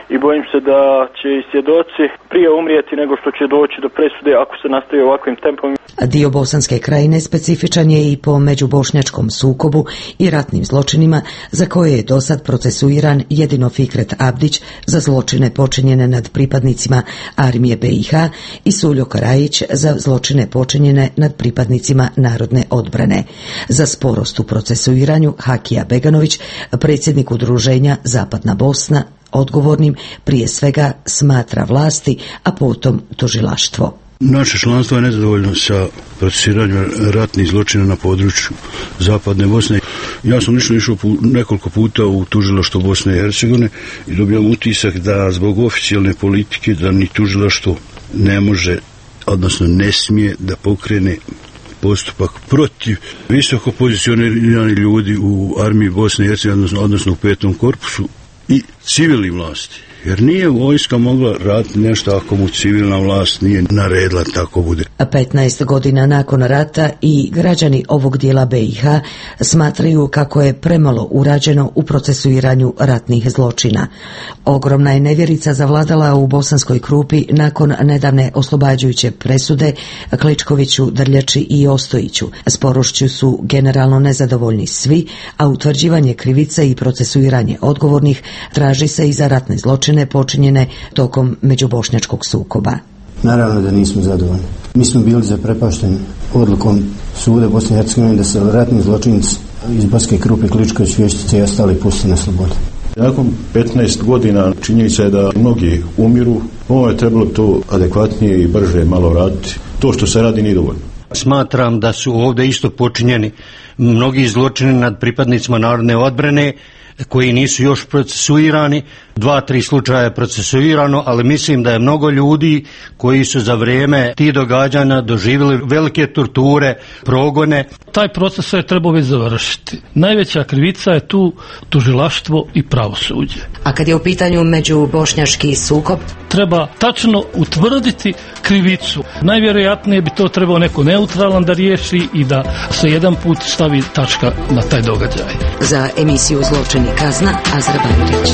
i bojim se da će i svjedoci prije umrijeti nego što će doći do presude ako se nastavi ovakvim tempom. Dio Bosanske krajine specifičan je i po međubošnjačkom sukobu i ratnim zločinima za koje je dosad procesuiran jedino Fikret Abdić za zločine počinjene nad pripadnicima armije B i H i Suljo Karajić za zločine počinjene nad pripadnicima narodne odbrane. Za sporost u procesuiranju Hakija Beganović, predsjednik udruženja Zapadna Bosna, odgovornim prije svega smatra vlasti, a potom tužilaštvo. Naše članstvo je nezadovoljno sa procesiranjem ratnih zločina na području Zapadne Bosne. Ja sam lično išao nekoliko puta u tužilaštvo Bosne i Hercegovine i dobijam utisak da zbog oficijalne politike da ni tužilaštvo ne može, odnosno ne smije da pokrene postupak protiv visoko pozicioniranih ljudi u armiji Bosne i Hercegovine, odnosno, odnosno u petom korpusu i civilnih vlasti. Jer nije vojska mogla raditi nešto ako mu civilna vlast nije naredila tako bude. petnaest godina nakon rata i građani ovog dijela B i H smatraju kako je premalo urađeno u procesuiranju ratnih zločina. Ogromna je nevjerica zavladala u Bosanskoj Krupi nakon nedavne oslobađajuće presude Kličkoviću, Drljači i Ostojiću. Sporošću su generalno nezadovoljni svi, a utvrđivanje krivice i procesuiranje odgovornih traži se i za ratne zločine počinjene tokom međubošnjačkog sukoba. Naravno da nismo zadovoljni. Mi smo bili zaprepašteni odlukom suda Bosne i Hercegovine da se ratni zločinci iz Bosanske Krupe, Kličković, Vještice i ostali pusti na slobodu. Nakon petnaest godina činjenica je da mnogi umiru. Ovo je trebalo to adekvatnije i brže malo raditi. To što se radi nije dovoljno. Smatram da su ovdje isto počinjeni mnogi zločini nad pripadnicima narodne odbrane koji nisu još procesuirani. Dva, tri slučaja je procesuirano, ali mislim da je mnogo ljudi koji su za vrijeme tih događanja doživjeli velike torture, progone. Taj proces je trebao već završiti. Najveća krivica je tu tužilaštvo i pravosuđe. A kad je u pitanju međubošnjački sukob? Treba tačno utvrditi krivicu. Najvjerojatnije bi to trebao neko neutralan da riješi i da se jedan put stavi tačka na taj događaj. Za emisiju Zločin i kazna, Azra Bajrić.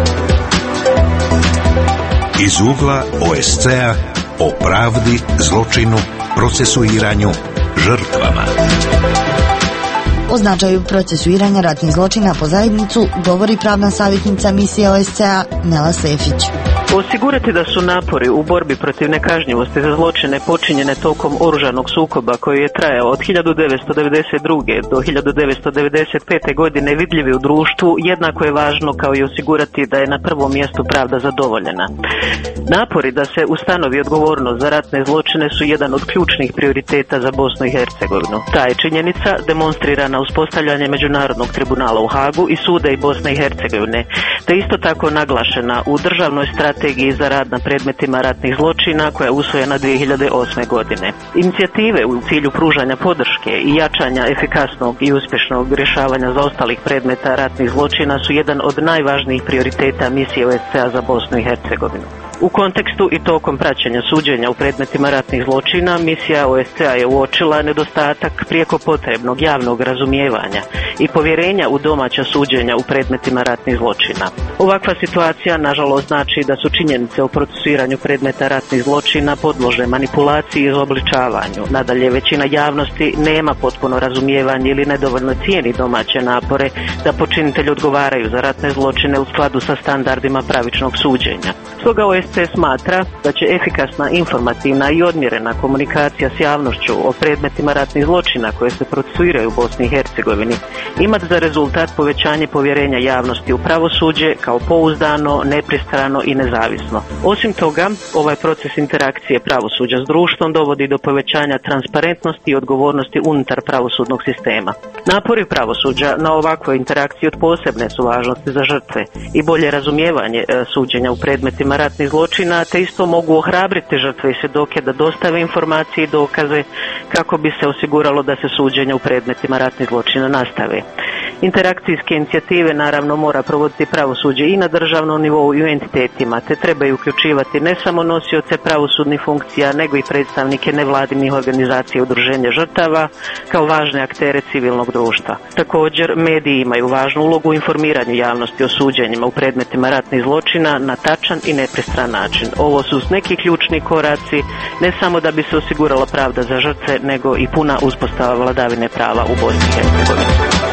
Iz ugla O S C-a o pravdi, zločinu, procesuiranju, žrtvama. O značaju procesuiranja ratnih zločina po zajednicu govori pravna savjetnica misije O S C-a Nela Sefić. Osigurati da su napori u borbi protiv nekažnjivosti za zločine počinjene tokom oružanog sukoba koji je trajao od hiljadu devetsto devedeset druge do hiljadu devetsto devedeset pete godine vidljivi u društvu, jednako je važno kao i osigurati da je na prvom mjestu pravda zadovoljena. Napori da se ustanovi odgovornost za ratne zločine su jedan od ključnih prioriteta za Bosnu i Hercegovinu. Ta je činjenica demonstrirana uspostavljanje Međunarodnog tribunala u Hagu i suda i Bosne i Hercegovine, te isto tako naglašena u državnoj strategiji za rad na predmetima ratnih zločina koja je usvojena dvije hiljade osme godine. Inicijative u cilju pružanja podrške i jačanja efikasnog i uspješnog rješavanja zaostalih predmeta ratnih zločina su jedan od najvažnijih prioriteta misije O S C-a za Bosnu i Hercegovinu. U kontekstu i tokom praćenja suđenja u predmetima ratnih zločina, misija O S C-a je uočila nedostatak prijeko potrebnog javnog razumijevanja i povjerenja u domaća suđenja u predmetima ratnih zločina. Ovakva situacija nažalost znači da su činjenice o procesuiranju predmeta ratnih zločina podložne manipulaciji i izobličavanju. Nadalje, većina javnosti nema potpuno razumijevanje ili nedovoljno cijeni domaće napore da počinitelji odgovaraju za ratne zločine u skladu sa standardima pravičnog suđenja. Stoga O S C smatra da će efikasna, informativna i odmjerena komunikacija s javnošću o predmetima ratnih zločina koje se procesuiraju u Bosni i Hercegovini imati za rezultat povećanje povjerenja javnosti u pravosuđe kao pouzdano, nepristrano i nezavisno. Osim toga, ovaj proces interakcije pravosuđa s društvom dovodi do povećanja transparentnosti i odgovornosti unutar pravosudnog sistema. Napori pravosuđa na ovakvoj interakciji od posebne su važnosti za žrtve i bolje razumijevanje e, suđenja u predmetima ratnih zločina, te isto mogu ohrabriti žrtve i svjedoke da dostave informacije i dokaze kako bi se osiguralo da se suđenja u predmetima ratnih zločina nastave. Interakcijske inicijative naravno mora provoditi pravosuđe i na državnom nivou i u entitetima, te trebaju uključivati ne samo nosioce pravosudnih funkcija, nego i predstavnike nevladinih organizacija i udruženja žrtava kao važne aktere civilnog društva. Također, mediji imaju važnu ulogu u informiranju javnosti o suđenjima u predmetima ratnih zločina na tačan i nepristran način. Ovo su neki ključni koraci, ne samo da bi se osigurala pravda za žrtve, nego i puna uspostava vladavine prava u Bosni i Hercegovini.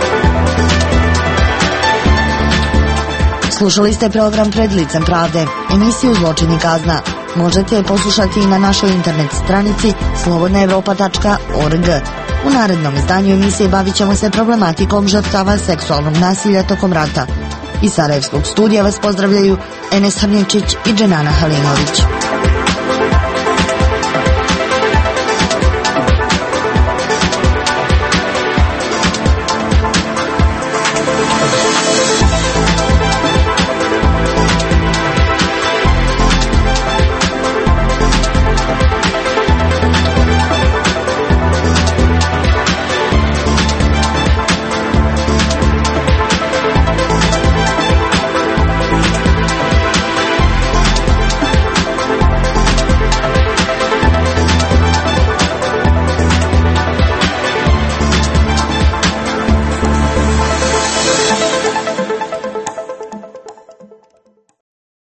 Slušali ste program Pred licem pravde, emisiju Zločin i kazna. Možete je poslušati i na našoj internet stranici slobodna evropa tačka org. U narednom izdanju emisije bavit ćemo se problematikom žrtava seksualnog nasilja tokom rata. Iz Sarajevskog studija vas pozdravljaju Enes Hrnječić i Dženana Halinović.